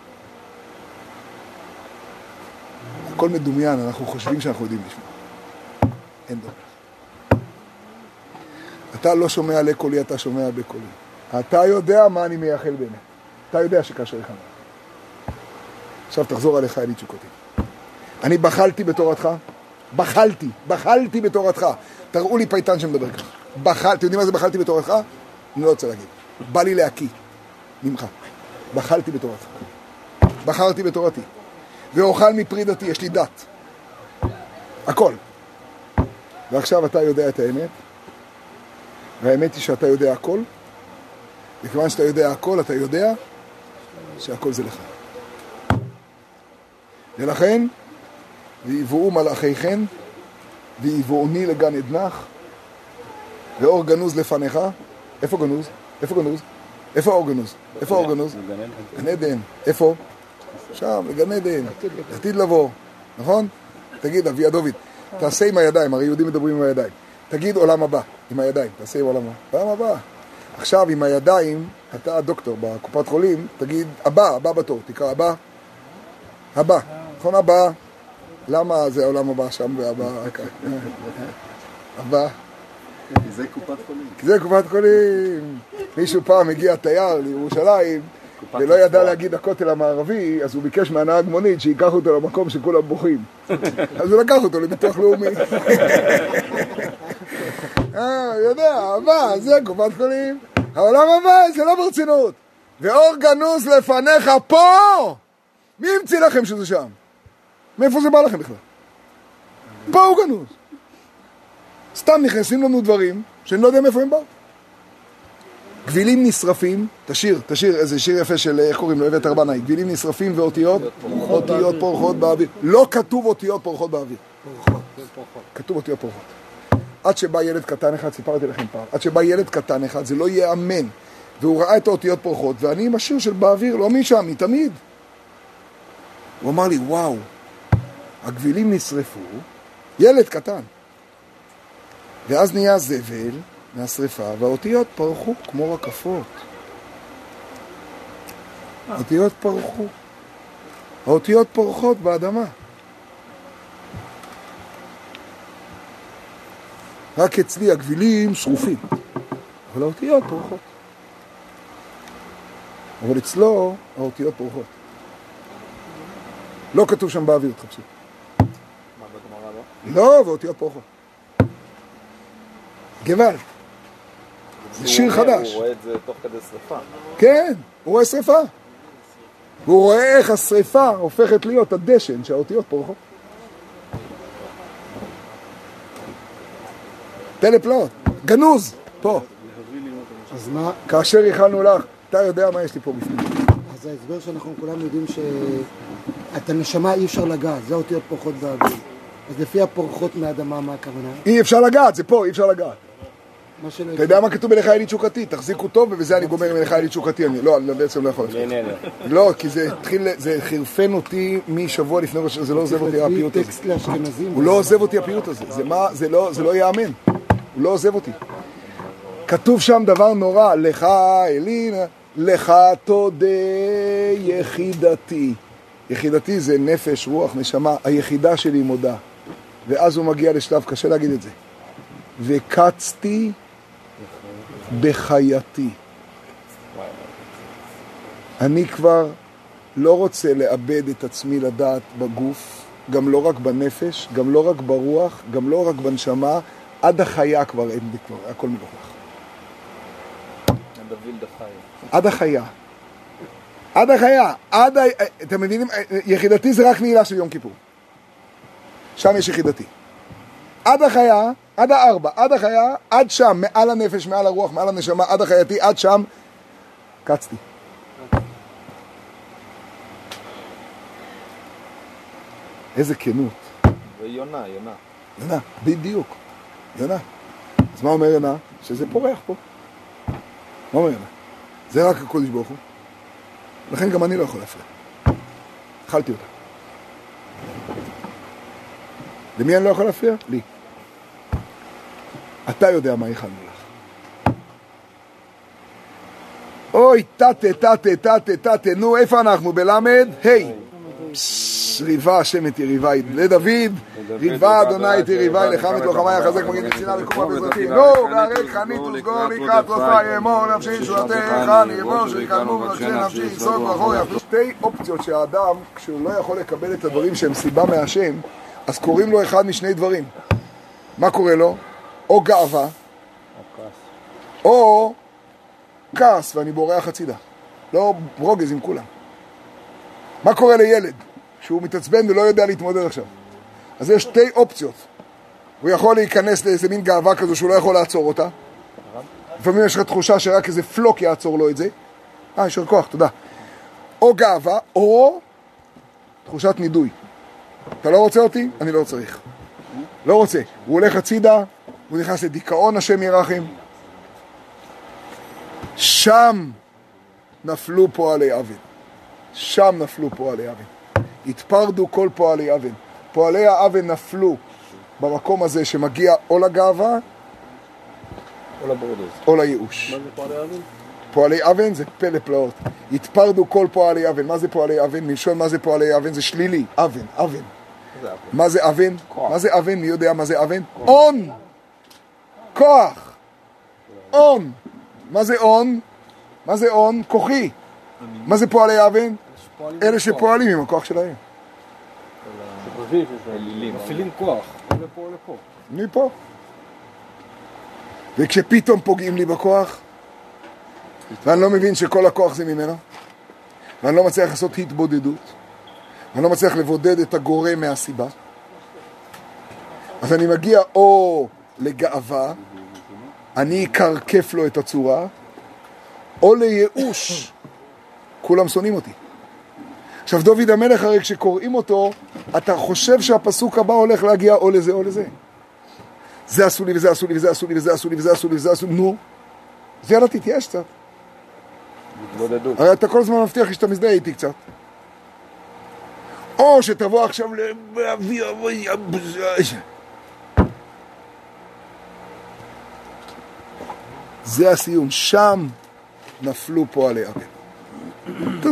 הכל מדומיין, אנחנו חושבים שאנחנו יודעים לשמוע. אין דום מלח. אתה לא שומע לקולי, אתה שומע בקולי. אתה יודע מה אני מייחל באמת. אתה יודע שכאשר יחנה. עכשיו תחזור עליך אלי תשוקותי. אני בחלתי בתורתך. בחלתי בתורתך. תראו לי פייטן שמדבר ככה. אתם יודעים מה זה בחלתי בתורתך? אני לא רוצה להגיד. בא לי להקיא. ממך. בחלתי בתורתך. בחרתי בתורתי. ואוכל מפרידתי, יש לי דת. הכל. ועכשיו אתה יודע את האמת. והאמת היא שאתה יודע הכל. וכיוון שאתה יודע הכל, אתה יודע שהכל זה לך. ולכן, ויבואו מלאכיכן, ויבואוני לגן עדנך, ואור גנוז לפניך. איפה גנוז? איפה גנוז? איפה אור גנוז? איפה אור גנוז? גן עדן. איפה? שם, בגן עדן. עתיד לבוא. נכון? תגיד, אבי הדוד, תעשה עם הידיים, הרי יהודים מדברים עם הידיים. תגיד עולם הבא, עם הידיים, תעשה עם עולם הבא. עולם הבא. עכשיו, עם הידיים, אתה הדוקטור בקופת חולים, תגיד, הבא בתור, תקרא הבא. הבא. נכון, הבא. למה זה העולם הבא שם והבא? הבא. כי זה קופת חולים. כי זה קופת חולים. מישהו פעם הגיע תייר לירושלים, ולא ידע להגיד הכותל המערבי, אז הוא ביקש מהנהג מונית שיקח אותו למקום שכולם בוכים. אז הוא לקח אותו לביטוח לאומי. יודע, הבא, זה קופת חולים. העולם הבא זה לא ברצינות. ואור גנוז לפניך פה! מי המציא לכם שזה שם? מאיפה זה בא לכם בכלל? פה הוא גנוז. סתם נכנסים לנו דברים שאני לא יודע מאיפה הם באו. גבילים נשרפים, תשיר איזה שיר יפה של, איך קוראים לו, אבט ארבנאי, גבילים נשרפים ואותיות פורחות באוויר. לא כתוב אותיות פורחות באוויר. כתוב אותיות פורחות. עד שבא ילד קטן אחד, סיפרתי לכם פעם, עד שבא ילד קטן אחד, זה לא יאמן. והוא ראה את האותיות פורחות, ואני עם השיר של באוויר, לא משם, מתמיד. הוא אמר לי, וואו, הגבילים נשרפו, ילד קטן. ואז נהיה זבל מהשריפה, והאותיות פרחו כמו רקפות. האותיות פרחו. האותיות פורחות באדמה. רק אצלי הגבילים שרופים, אבל האותיות פורחות. אבל אצלו האותיות פורחות. לא כתוב שם באוויר, תחפשו. מה, בגמרא לא? לא, ואותיות פורחות. גבל. זה שיר חדש. הוא רואה את זה תוך כדי שריפה. כן, הוא רואה שריפה. והוא רואה איך השריפה הופכת להיות הדשן שהאותיות פורחות. טלפלאות, גנוז, פה. אז מה? כאשר יכלנו לך, אתה יודע מה יש לי פה בפנים. אז ההסבר שאנחנו כולם יודעים שאת הנשמה אי אפשר לגעת, זה אותיות פורחות באוויר. אז לפי הפורחות מהאדמה, מה הכוונה? אי אפשר לגעת, זה פה, אי אפשר לגעת. מה שלא... אתה יודע מה כתוב בלך אלי תשוקתי? תחזיקו טוב ובזה אני גומר עם לך אלי תשוקתי. אני בעצם לא יכול לפתוח. לא, כי זה התחיל, זה חרפן אותי משבוע לפני ראש, זה לא עוזב אותי הפיוט הזה. טקסט לאשכנזים. הוא לא עוזב אותי הפיוט הזה. זה לא יאמן. הוא לא עוזב אותי. כתוב שם דבר נורא, לך אלינה, לך תודה יחידתי. יחידתי זה נפש, רוח, נשמה, היחידה שלי מודה. ואז הוא מגיע לשלב, קשה להגיד את זה. וקצתי בחייתי. אני כבר לא רוצה לאבד את עצמי לדעת בגוף, גם לא רק בנפש, גם לא רק ברוח, גם לא רק בנשמה, עד החיה כבר אין לי כבר, הכל מלוכלך. עד החיה. עד החיה. אתם מבינים? יחידתי זה רק נעילה של יום כיפור. שם יש יחידתי. עד החיה, עד הארבע, עד החיה, עד שם, מעל הנפש, מעל הרוח, מעל הנשמה, עד החייתי, עד שם, קצתי. איזה כנות. ויונה. יונה, בדיוק. יונה. אז מה אומר יונה? שזה פורח פה. מה אומר יונה? זה רק הקודש ברוך הוא. לכן גם אני לא יכול להפריע. אכלתי אותה. למי אני לא יכול להפריע? לי. אתה יודע מה יכלנו לך. אוי, תתה, נו, איפה אנחנו? בלמד? היי. ריבה השם את יריבי לדוד, ריבה אדוני את יריבי לחם את לוחמי החזק מגיד קצינה וקומה בעזרתי. נו, והרג חנית וסגור לקראת רופאי אמור נפשי שועתך אני אבור שיקדמו ונפשי נפשי יסוד ואחור יפלו. שתי אופציות שהאדם, כשהוא לא יכול לקבל את הדברים שהם סיבה מהשם, אז קוראים לו אחד משני דברים. מה קורא לו? או גאווה, או כעס, ואני בורח הצידה. לא ברוגז עם כולם. מה קורה לילד שהוא מתעצבן ולא יודע להתמודד עכשיו? אז יש שתי אופציות. הוא יכול להיכנס לאיזה מין גאווה כזו שהוא לא יכול לעצור אותה. לפעמים יש לך תחושה שרק איזה פלוק יעצור לו את זה. ישר כוח, תודה. או גאווה, או תחושת נידוי. אתה לא רוצה אותי? אני לא צריך. לא רוצה. הוא הולך הצידה, הוא נכנס לדיכאון השם ירחם. שם נפלו פועלי אבן. שם נפלו פועלי אבן. התפרדו כל פועלי אבן. פועלי האבן נפלו במקום הזה שמגיע או לגאווה או לייאוש. מה זה פועלי אבן? פועלי אבן זה פלא פלאות. התפרדו כל פועלי אבן. מה זה פועלי אבן? מלשון מה זה פועלי אבן? זה שלילי. אבן. מה זה אבן? מה זה אבן? מי יודע מה זה אבן? און! כוח! און! מה זה און? מה זה און? כוחי. מה זה פועלי אבן? אלה שפועלים עם הכוח שלהם. מפעילים כוח. לפה. מפה. וכשפתאום פוגעים לי בכוח, ואני לא מבין שכל הכוח זה ממנו, ואני לא מצליח לעשות התבודדות, ואני לא מצליח לבודד את הגורם מהסיבה, אז אני מגיע או לגאווה, אני אקרקף לו את הצורה, או לייאוש, כולם שונאים אותי. עכשיו דוד המלך הרי כשקוראים אותו, אתה חושב שהפסוק הבא הולך להגיע או לזה או לזה. זה עשו לי וזה עשו לי וזה עשו לי וזה עשו לי וזה עשו לי וזה עשו לי, נו. זה יאללה תתייאש קצת. התבודדות. הרי אתה כל זמן מבטיח לי שאתה מזדהה איתי קצת. או שתבוא עכשיו זה הסיום, שם נפלו פועלי אבן.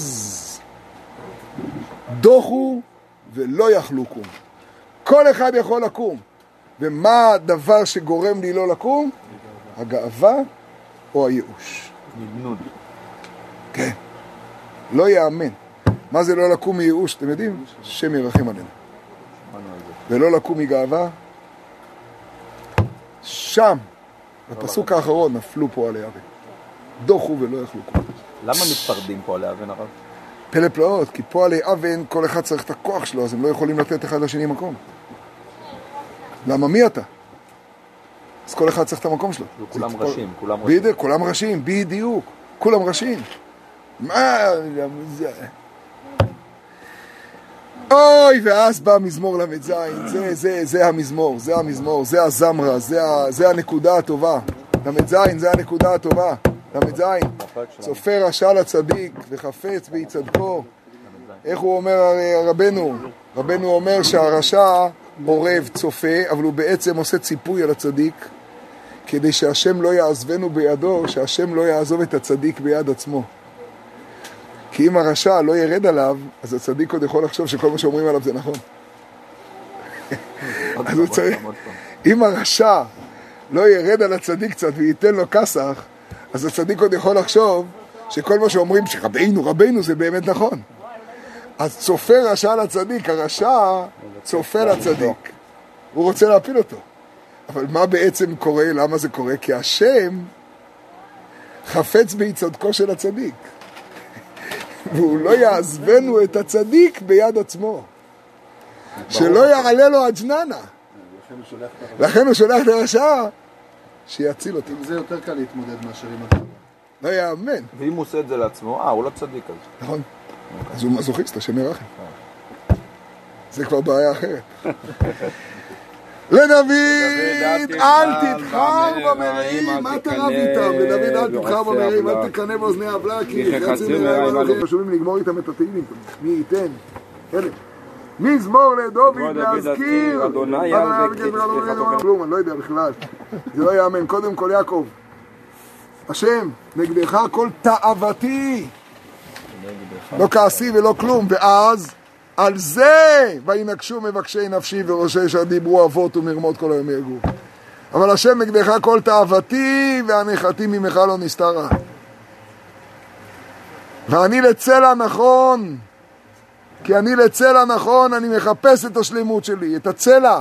דוחו ולא יכלו קום. כל אחד יכול לקום. ומה הדבר שגורם לי לא לקום? הגאווה או הייאוש. נדנוד. כן. לא יאמן. מה זה לא לקום מייאוש? אתם יודעים? שם ירחם עלינו. ולא לקום מגאווה? שם, בפסוק האחרון, נפלו פועלי אבן. דוחו ולא יכלו קום. למה מתפרדים פועלי אבן הרב? פלא פלאות, כי פועלי אבן, כל אחד צריך את הכוח שלו, אז הם לא יכולים לתת אחד לשני מקום. למה מי אתה? אז כל אחד צריך את המקום שלו. כולם ראשים, בדיוק, כולם ראשים, בדיוק. כולם ראשים. מה זה? אוי, ואז בא מזמור למ"ז, זה המזמור, זה המזמור, זה הזמרה, זה הנקודה הטובה. למ"ז, זה הנקודה הטובה. למ"ז, צופה רשע לצדיק וחפץ ביצדקו. איך הוא אומר רבנו? רבנו אומר שהרשע עורב צופה, אבל הוא בעצם עושה ציפוי על הצדיק, כדי שהשם לא יעזבנו בידו, שהשם לא יעזוב את הצדיק ביד עצמו. כי אם הרשע לא ירד עליו, אז הצדיק עוד יכול לחשוב שכל מה שאומרים עליו זה נכון. אז הוא צריך... אם הרשע לא ירד על הצדיק קצת וייתן לו כסח, אז הצדיק עוד יכול לחשוב שכל מה שאומרים שרבנו זה באמת נכון. אז צופה רשע לצדיק, הרשע צופה לצדיק. הוא רוצה להפיל אותו. אבל מה בעצם קורה? למה זה קורה? כי השם חפץ ביצדקו של הצדיק. והוא לא יעזבנו את הצדיק ביד עצמו. שלא יעלה לו הג'ננה. לכן הוא שולח לרשע שיציל אותי. זה יותר קל להתמודד מאשר עם הדבר. לא יאמן. ואם הוא עושה את זה לעצמו, הוא לא צדיק אז. נכון. אז הוא מזוכיסט, השם ירחם. זה כבר בעיה אחרת. לדוד אל תתחר במרעים, מה תרב איתם? לדוד אל תתחר במרעים, אל תקנה באוזני עוולה, כי חצי מרעים חשובים לגמור איתם את התהילים. מי ייתן? מזמור לדוד להזכיר אדוני כלום, אני לא יודע בכלל. זה לא יאמן. קודם כל יעקב, השם, נגדך כל תאוותי, לא כעסי ולא כלום, ואז על זה וינקשו מבקשי נפשי וראשי שדיברו אבות ומרמות כל היום ירגו. אבל השם נגדך כל תאוותי והנחתי ממך לא נסתרה. ואני לצלע נכון, כי אני לצלע נכון, אני מחפש את השלמות שלי, את הצלע.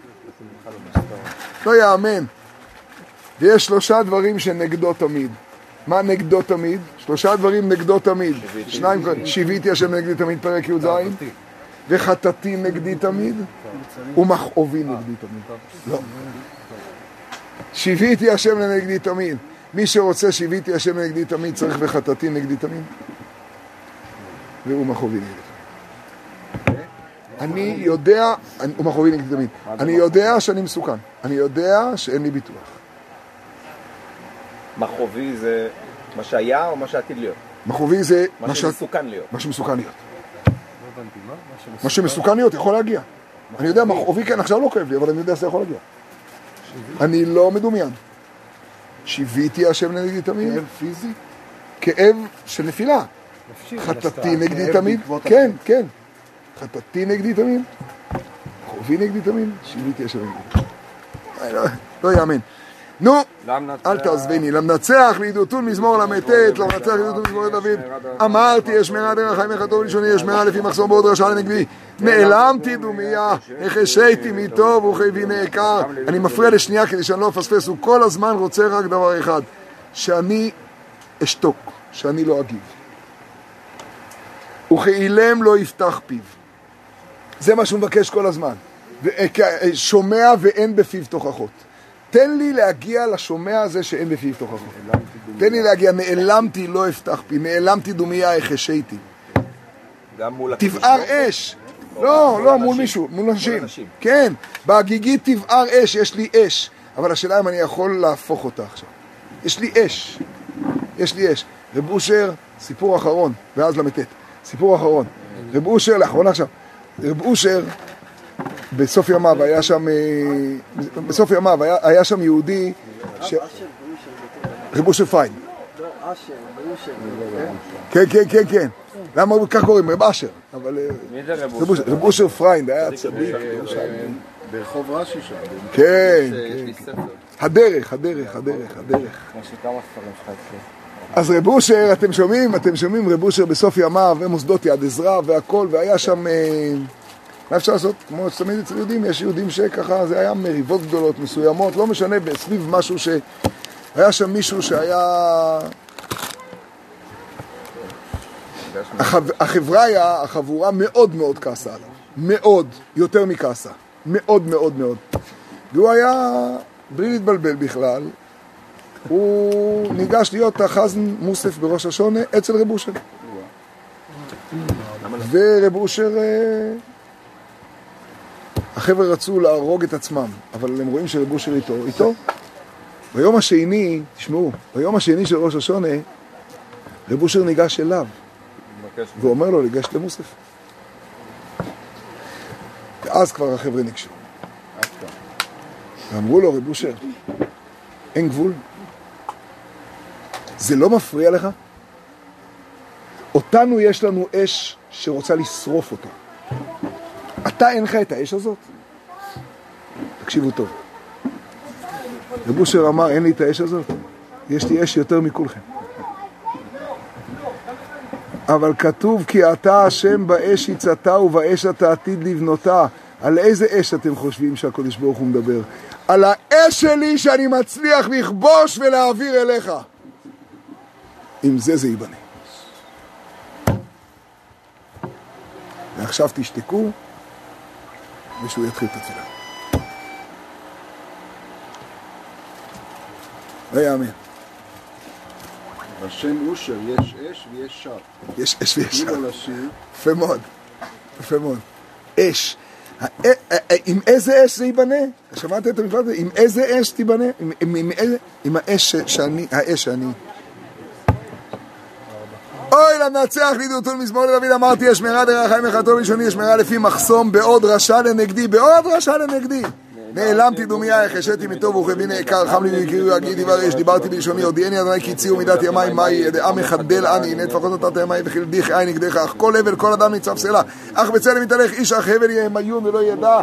לא יאמן. ויש 3 דברים שנגדו תמיד. מה נגדו תמיד? 3 דברים נגדו תמיד. 2, שיביתי השם נגדי תמיד, פרק י"ז. וחטאתי נגדי תמיד, ומכאובי נגדי תמיד. לא. שיביתי השם לנגדי תמיד. מי שרוצה שיביתי השם לנגדי תמיד, צריך וחטאתי נגדי תמיד. ומכאובי נגדי תמיד. אני יודע, ומכאובי נגדי תמיד. אני יודע שאני מסוכן. אני יודע שאין לי ביטוח. מכאובי זה מה שהיה או מה שעתיד להיות? מכאובי זה מה שמסוכן להיות. מה שמסוכן להיות. מה שמסוכן להיות יכול להגיע. אני יודע, מכאובי כן, עכשיו לא כואב לי, אבל אני יודע שזה יכול להגיע. אני לא מדומיין. שיביתי השם נגדי תמיד. כאב פיזי? כאב של נפילה. חטאתי נגדי תמיד. כן, כן. חטאתי נגדי תמיד. מכאובי נגדי תמיד. שיביתי השם נגדי. לא יאמן. נו, אל תעזביני, למנצח לעידותון מזמור למתת, למנצח לעידותון מזמור לדוד. אמרתי, ישמרה דרך חיים אחד טוב לשוני, ישמרה לפי מחסום בעוד רשע לנגבי. נעלמתי דומיה, החשיתי מטוב וכאבי נעקר. אני מפריע לשנייה כדי שאני לא אפספס, הוא כל הזמן רוצה רק דבר אחד, שאני אשתוק, שאני לא אגיב. וכאילם לא יפתח פיו. זה מה שהוא מבקש כל הזמן. שומע ואין בפיו תוכחות. תן לי להגיע לשומע הזה שאין בפיו תוכחות. תן לי להגיע, נעלמתי לא אפתח פי, נעלמתי דומיה החשיתי. תבער אש. לא, מול מישהו, מול אנשים. כן, בהגיגית תבער אש, יש לי אש. אבל השאלה אם אני יכול להפוך אותה עכשיו. יש לי אש. רב אושר, סיפור אחרון, ואז למתת. סיפור אחרון. רב אושר, לאחרונה עכשיו. רב אושר, בסוף ימיו היה שם יהודי רב אושר פיין. כן. למה הוא כך קוראים? רב אשר. רב אושר פיין, היה צדיק. ברחוב רש"י שם. כן. הדרך. אז רב אושר, אתם שומעים רב אושר בסוף ימיו, ומוסדות יד עזרא והכל, והיה שם... מה אפשר לעשות? כמו שתמיד אצל יהודים, יש יהודים שככה, זה היה מריבות גדולות מסוימות, לא משנה, בסביב משהו היה שם מישהו שהיה... החבורה מאוד מאוד כעסה עליו. מאוד, יותר מכעסה. מאוד. והוא היה, בלי להתבלבל בכלל, הוא ניגש להיות החזן מוסף בראש השונה אצל רב אושר. ורב אושר... החבר'ה רצו להרוג את עצמם, אבל הם רואים שרב אושר איתו. ביום השני, תשמעו, ביום השני של ראש השונה, רב אושר ניגש אליו, ואומר לו לגשת למוסף. ואז כבר החבר'ה ניגשו. ואמרו לו, רב אושר, אין גבול? זה לא מפריע לך? אותנו יש לנו אש שרוצה לשרוף אותה. אתה אין לך את האש הזאת? תקשיבו טוב. רב אושר אמר, אין לי את האש הזאת? יש לי אש יותר מכולכם. אבל כתוב כי אתה השם באש יצאתה ובאש אתה עתיד לבנותה. על איזה אש אתם חושבים שהקדוש ברוך הוא מדבר? על האש שלי שאני מצליח לכבוש ולהעביר אליך. עם זה ייבנה. ועכשיו תשתקו ושהוא יתחיל את התפילה. לא יאמן. בשם אושר יש אש ויש שר. יש אש ויש שר. יפה מאוד. אש. עם איזה אש זה ייבנה? שמעת את המשפט הזה? עם איזה אש תיבנה? עם האש שאני. אוי למנצח לעידותון מזמור לדוד, אמרתי ישמרה דרך חיים אחד טוב לשוני, ישמרה לפי מחסום בעוד רשע לנגדי. נעלמתי דומיה, החשתי מטוב וכבין העיקר, חם לי וקריאו יגיד יברש, דיברתי בלשוני, הודיעני אדוני כי הציעו מידת ימיים, מהי ידעה מחדל אני, הנה תפחות אותת ימיים וכלדיך עין נגדך, אך כל הבל, כל אדם ניצב סלע, אך בצלם יתהלך איש, אך הבל ימיון ולא ידע,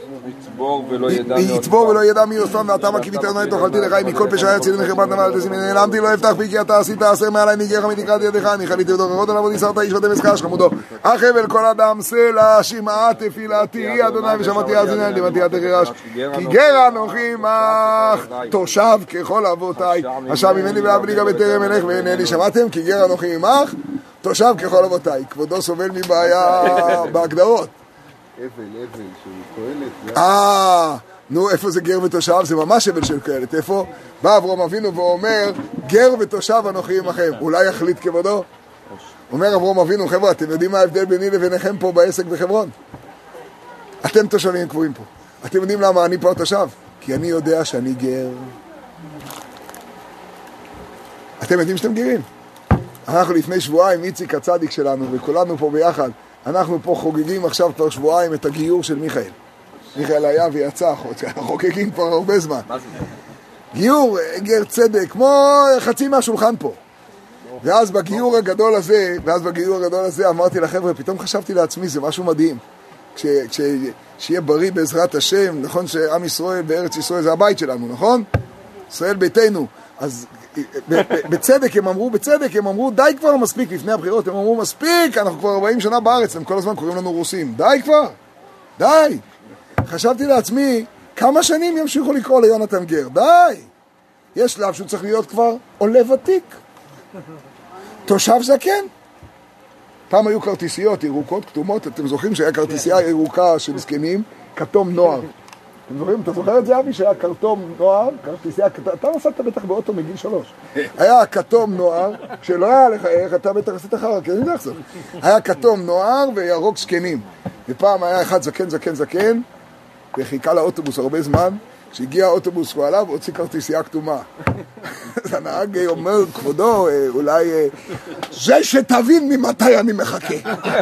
יצבור ולא ידע מי יוספם, ואתה מקיבית אדוני תאכלתי לך, מכל פשעי הצילים מחרפת נמל תשים, נעלמתי לא אפתח פי כי אתה עשית עשר מעלי ניגרך מתקרת ידך, אני חליתי ודורכות עליו וניסרת איש ותמס קש חמודו, אך הבל כל אדם סלע, שמעה תפילתי אדוני ושמעתי האזיני דמעתי התחרש, כי גר אנוכי עמך תושב ככל אבותיי, אשר ממני ואב לי גם בטרם אלך ועיני לי, שמעתם? כי גר אנוכי עמך תושב ככל אבותיי. כבודו סובל מבעיה בהגדרות. אבל של קהלת. נו, איפה זה גר ותושב? זה ממש אבל של קהלת. איפה? בא אברהם אבינו ואומר, גר ותושב אנוכי עמכם. אולי יחליט כבודו? אומר אברהם אבינו, חבר'ה, אתם יודעים מה ההבדל ביני לביניכם פה בעסק בחברון? אתם תושבים קבועים פה. אתם יודעים למה אני פה התושב? כי אני יודע שאני גר. אתם יודעים שאתם גרים? אנחנו לפני שבועיים, איציק הצדיק שלנו, וכולנו פה ביחד, אנחנו פה חוגגים עכשיו כבר שבועיים את הגיור של מיכאל. מיכאל היה ויצא, חוגגים כבר הרבה זמן. מה זה? גיור, גר צדק, כמו חצי מהשולחן פה. ואז בגיור הגדול הזה, אמרתי לחבר'ה, פתאום חשבתי לעצמי, זה משהו מדהים. שיהיה בריא בעזרת השם, נכון שעם ישראל בארץ ישראל זה הבית שלנו, נכון? ישראל ביתנו. אז בצדק הם אמרו, די כבר מספיק לפני הבחירות, הם אמרו מספיק, אנחנו כבר 40 שנה בארץ, הם כל הזמן קוראים לנו רוסים, די כבר, די. חשבתי לעצמי, כמה שנים ימשיכו לקרוא ליונתן גר, די. יש שלב שהוא צריך להיות כבר עולה ותיק, תושב זקן. פעם היו כרטיסיות ירוקות, כתומות, אתם זוכרים שהיה כרטיסייה ירוקה של זקנים, כתום נוער. אתם זוכרים? אתה זוכר את זה אבי שהיה כתום נוער, כרטיסייה, אתה נסעת בטח באוטו מגיל 3. היה כתום נוער, כשלא היה לך איך, אתה בטח עשית אחר, כי אני יודע איך זה. היה כתום נוער וירוק זקנים. ופעם היה אחד זקן, וחיכה לאוטובוס הרבה זמן, כשהגיע האוטובוס הוא עליו, הוציא כרטיסייה כתומה. אז הנהג אומר, כבודו, אולי זה שתבין ממתי אני מחכה.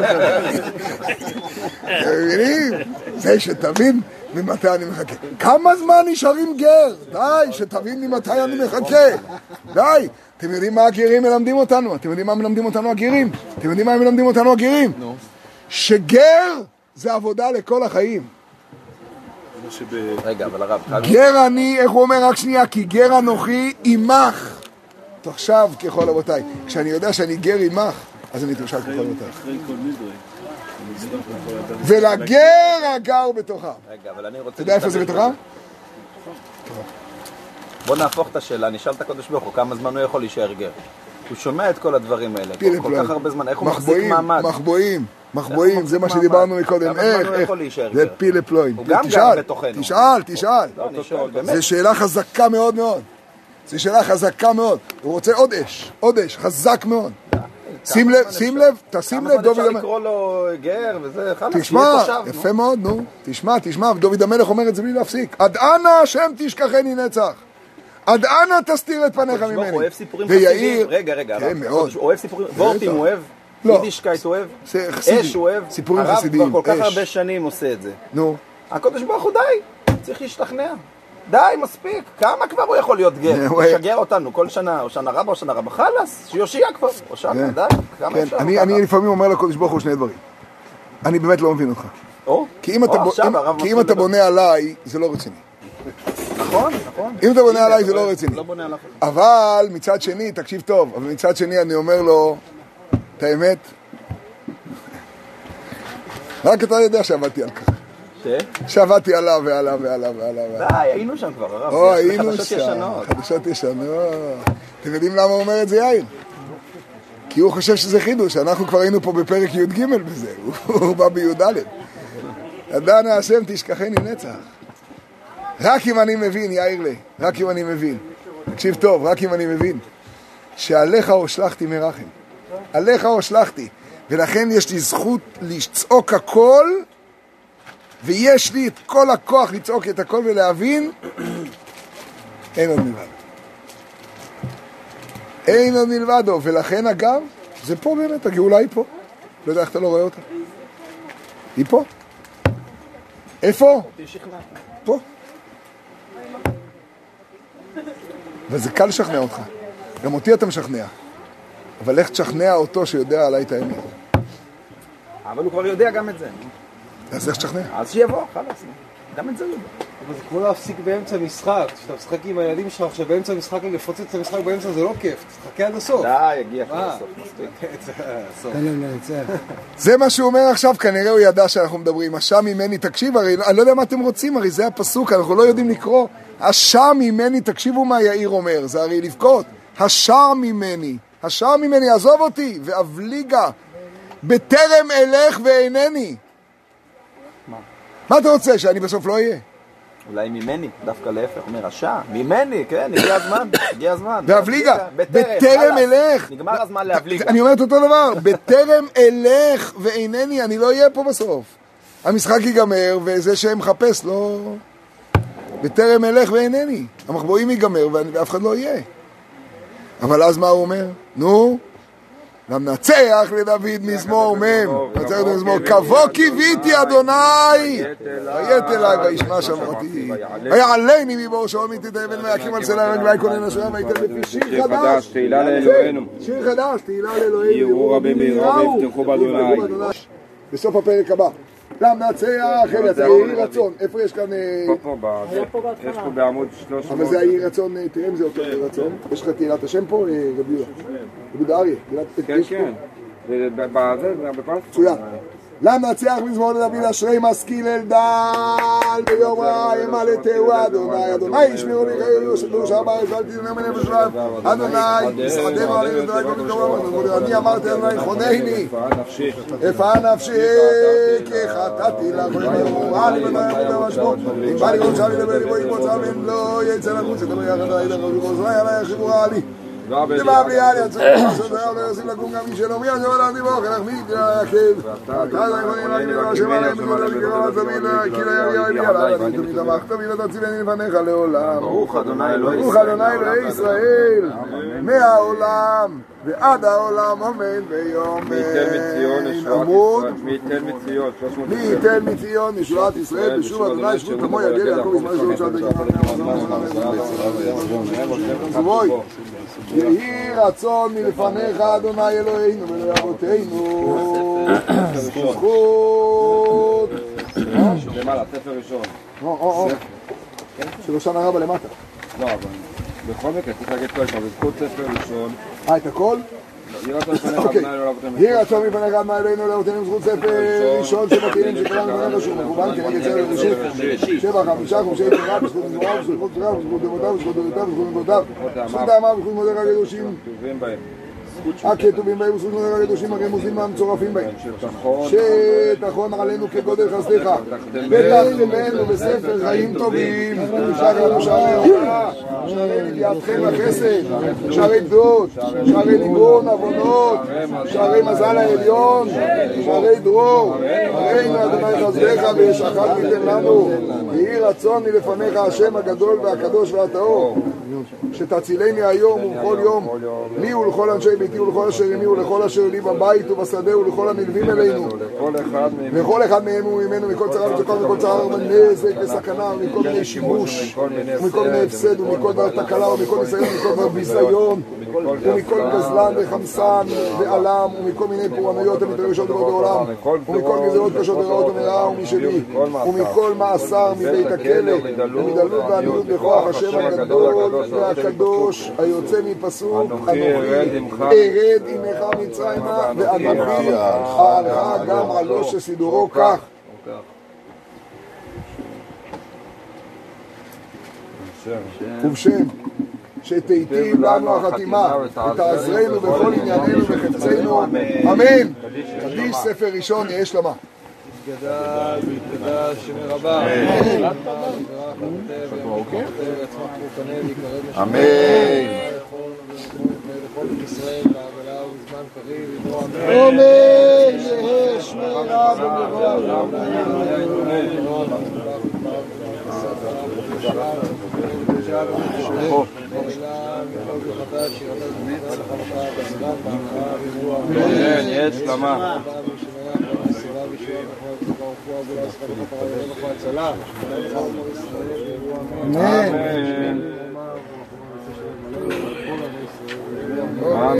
מבינים? זה שתבין ממתי אני מחכה. כמה זמן נשארים גר? די, שתבין ממתי אני מחכה. די. אתם יודעים מה הגרים מלמדים אותנו? אתם יודעים מה מלמדים אותנו הגרים? אתם יודעים מה מלמדים אותנו הגרים? שגר זה עבודה לכל החיים. רגע, אבל הרב, גר אני, איך הוא אומר רק שנייה, כי גר אנוכי עמך תושב ככל אבותיי. כשאני יודע שאני גר עמך, אז אני תושב ככל אבותיי. ולגר הגר בתוכם. רגע, אבל אני רוצה... אתה יודע איפה זה בתוכם? בוא נהפוך את השאלה, נשאל את הקדוש ברוך הוא כמה זמן הוא יכול להישאר גר. הוא שומע את כל הדברים האלה, כל כך הרבה זמן, איך הוא מחזיק מעמד? מחבואים, זה מה שדיברנו מקודם. איך? זה פילה פלואים. הוא גם גר בתוכנו. תשאל. זו שאלה חזקה מאוד. הוא רוצה עוד אש, חזק מאוד. שים לב, תשים לב, דוד המלך. אפשר לקרוא לו גר וזה, חלק, תשמע, יפה מאוד, נו. תשמע, דוד המלך אומר את זה בלי להפסיק. עד אנה השם תשכחני נצח. עד אנה תסתיר את פניך ממני. הוא אוהב סיפורים חסידים. רגע, כן, מאוד. הוא אוהב סיפורים, וורטים הוא אוהב, יידישקייט הוא אוהב, אש הוא אוהב. סיפורים חסידים, הרב כבר כל כך הרבה שנים עושה את זה. נו. הקדוש ברוך הוא די, צריך להשתכנע. די, מספיק. כמה כבר הוא יכול להיות גר? הוא ישגר אותנו כל שנה, או שנה רבה, חלס, שיושיע כבר. או שנה, די, כמה אפשר. אני לפעמים אומר לקדוש ברוך הוא שני דברים. אני באמת לא מבין אותך. כי אם אתה בונה עליי, זה לא רציני. נכון. אם אתה בונה עליי, זה לא רציני. אבל מצד שני, תקשיב טוב, אבל מצד שני אני אומר לו, את האמת, רק אתה יודע שעבדתי על כך. שעבדתי עליו ועליו. די, היינו שם כבר, הרב. היינו שם, חדשות ישנות. אתם יודעים למה הוא אומר את זה, יאיר? כי הוא חושב שזה חידוש, אנחנו כבר היינו פה בפרק י"ג בזה, הוא בא בי"ד. עדנה השם תשכחני נצח. רק אם אני מבין, יאיר לי, רק אם אני מבין. תקשיב טוב, רק אם אני מבין. שעליך הושלכתי מרחם. עליך הושלכתי. ולכן יש לי זכות לצעוק הכל, ויש לי את כל הכוח לצעוק את הכל ולהבין, אין עוד מלבד. אין עוד מלבדו. ולכן אגב, זה פה באמת, הגאולה היא פה. לא יודע איך אתה לא רואה אותה. היא פה. איפה? פה. וזה קל לשכנע אותך. גם אותי אתה משכנע. אבל איך תשכנע אותו שיודע עליי את האמת? אבל הוא כבר יודע גם את זה. אז איך תשכנע? אז שיבוא, חלאס. גם את זה הוא יודע. אבל זה כמו להפסיק באמצע משחק. כשאתה משחק עם הילדים שלך, עכשיו באמצע משחק, לפוצץ את המשחק באמצע זה לא כיף. תחכה עד הסוף. די, יגיע עד הסוף. מספיק. תן להם לנצח. זה מה שהוא אומר עכשיו, כנראה הוא ידע שאנחנו מדברים. השם ממני תקשיב, הרי אני לא יודע מה אתם רוצים, הרי זה הפסוק, אנחנו לא יודעים לקרוא. השם ממני, תקשיבו מה יאיר אומר, זה הרי לבכות. השם ממני, השם ממני, עזוב אותי, ואבליגה, בטרם אלך ואינני. מה אתה רוצה, שאני בסוף לא אהיה? אולי ממני, דווקא להפך, אומר השעה, ממני, כן, הגיע הזמן, הגיע הזמן. ואבליגה, בטרם אלך. נגמר הזמן להבליגה. אני אומר את אותו דבר, בטרם אלך ואינני, אני לא אהיה פה בסוף. המשחק ייגמר, וזה שמחפש, לא... בטרם אלך ואינני. המחבואים ייגמר, ואף אחד לא יהיה. אבל אז מה הוא אומר? נו, למנצח לדוד מזמור מם, נצח לדוד מזמור, כבוא קיוויתי אדוני, ויית אליי וישמע שמעתי, ויעלני מבור שאול מתיתי אבן ויקים על סלע רגלי כונן אשריו ויתן בפי שיר חדש, תהילה לאלוהינו, שיר חדש, תהילה לאלוהינו, יראו רבים ביראו ויבטחו באדוני. בסוף הפרק הבא, למנצח אל יהי רצון, איפה יש כאן... פה, יש פה בעמוד 300. אבל זה יהי רצון, תראה אם זה אותו יהי רצון, יש לך תהילת השם פה, רבי יהודה אריה, כן, כן, מצוין. למנצח מזמור לדוד אשרי משכיל אלדל ביום רע ימלטהו אדוני אדוני ישמרו לי יושע בארץ ואל תזנה מנפש רב אדוני יסעדנו עלינו אדוני כל מקום אני אמרתי אדוני חונני איפה נפשי כי חטאתי לך רע לי בדרך כלל משמעות אם בא לי ראשה לי לדבר לי בו ימוצא ואם לא יצא לחוץ ידבר יחד עלי דרך ובוזרי עלי יחשבו רע לי דבא בלי עלי עצור לעשות דרך לא ישים לקום גם משלו מי אני אומר אני בו חלך מי תלכב אז אני יכולים להגיד לו השם עליהם בגלל לקרוא עצמי כי לא יריה אלי עליו אני תמיד אמרת מילה תצילני לפניך לעולם ברוך אדוני אלוהי ישראל מהעולם ועד העולם אמן ביום עמוד מי ייתן מציון ישועת ישראל בשוב אדוני שבות עמו יגל יעקב ישמע שעות שעד יהי רצון מלפניך אדוני אלוהינו ולאלוהי אבותינו זכות למעלה, ספר ראשון של ראשון הרבה למטה לא, אבל בכל מקרה צריך להגיד כל פעם, זכות ספר ראשון את הכל? יהי רצון מלפניך אדוני אלוהינו ולאבותינו זכות ספר ראשון שבתהילים שכולנו בני רשום מכוון כנגד ספר ראשון 7, 5 חומשי תורה בזכות מזמוריו בזכות תורה בזכות דמותיו בזכות דורותיו בזכות מגודיו בזכות טעמיו בזכות מודיך הקדושים הכתובים בהם בזכות מודיך הקדושים הרמוזים והמצורפים בהם שתחון עלינו כגודל חסדך ותחתמנו בספר חיים טובים שערי לנו שערי אהבה שערי נביאתכם לחסד שערי גדות שערי ליבון עוונות שערי מזל העליון שערי דרור הרינו אדוני חסדך וישחק ניתן לנו יהי רצון מלפניך השם הגדול והקדוש והטהור שתצילני היום ובכל יום לי ולכל אנשי ביתי ולכל אשר עמי ולכל אשר לי בבית ובשדה ולכל הנלווים אלינו וכל אחד מהם וממנו מכל צרה וצוקה ומכל צרה ונזק וסכנה ומכל מיני שימוש ומכל מיני הפסד ומכל דבר תקלה ומכל ניסיון ומכל דבר ביזיון ומכל גזלן וחמסן ועלם ומכל מיני פורענויות המתרגשות דבר בעולם ומכל גזרות קשות ורעות ומרעה ומשלי ומכל מאסר מבית הכלא ומדלות ועניות בכוח השם הגדול והקדוש היוצא מפסוק אנוכי ארד עמך מצרימה ואנוכי אערך גם עלו שסידורו כך ובשם שתיטיב לנו החתימה ותעזרנו בכל ענייננו וחפצנו אמן. קדיש ספר ראשון יהיה שלמה התגדל שמי רבה אמן לכל ישראל בעגלה ובזמן קריב אמן יהיה שמי רב אמן, יש שלמה אמן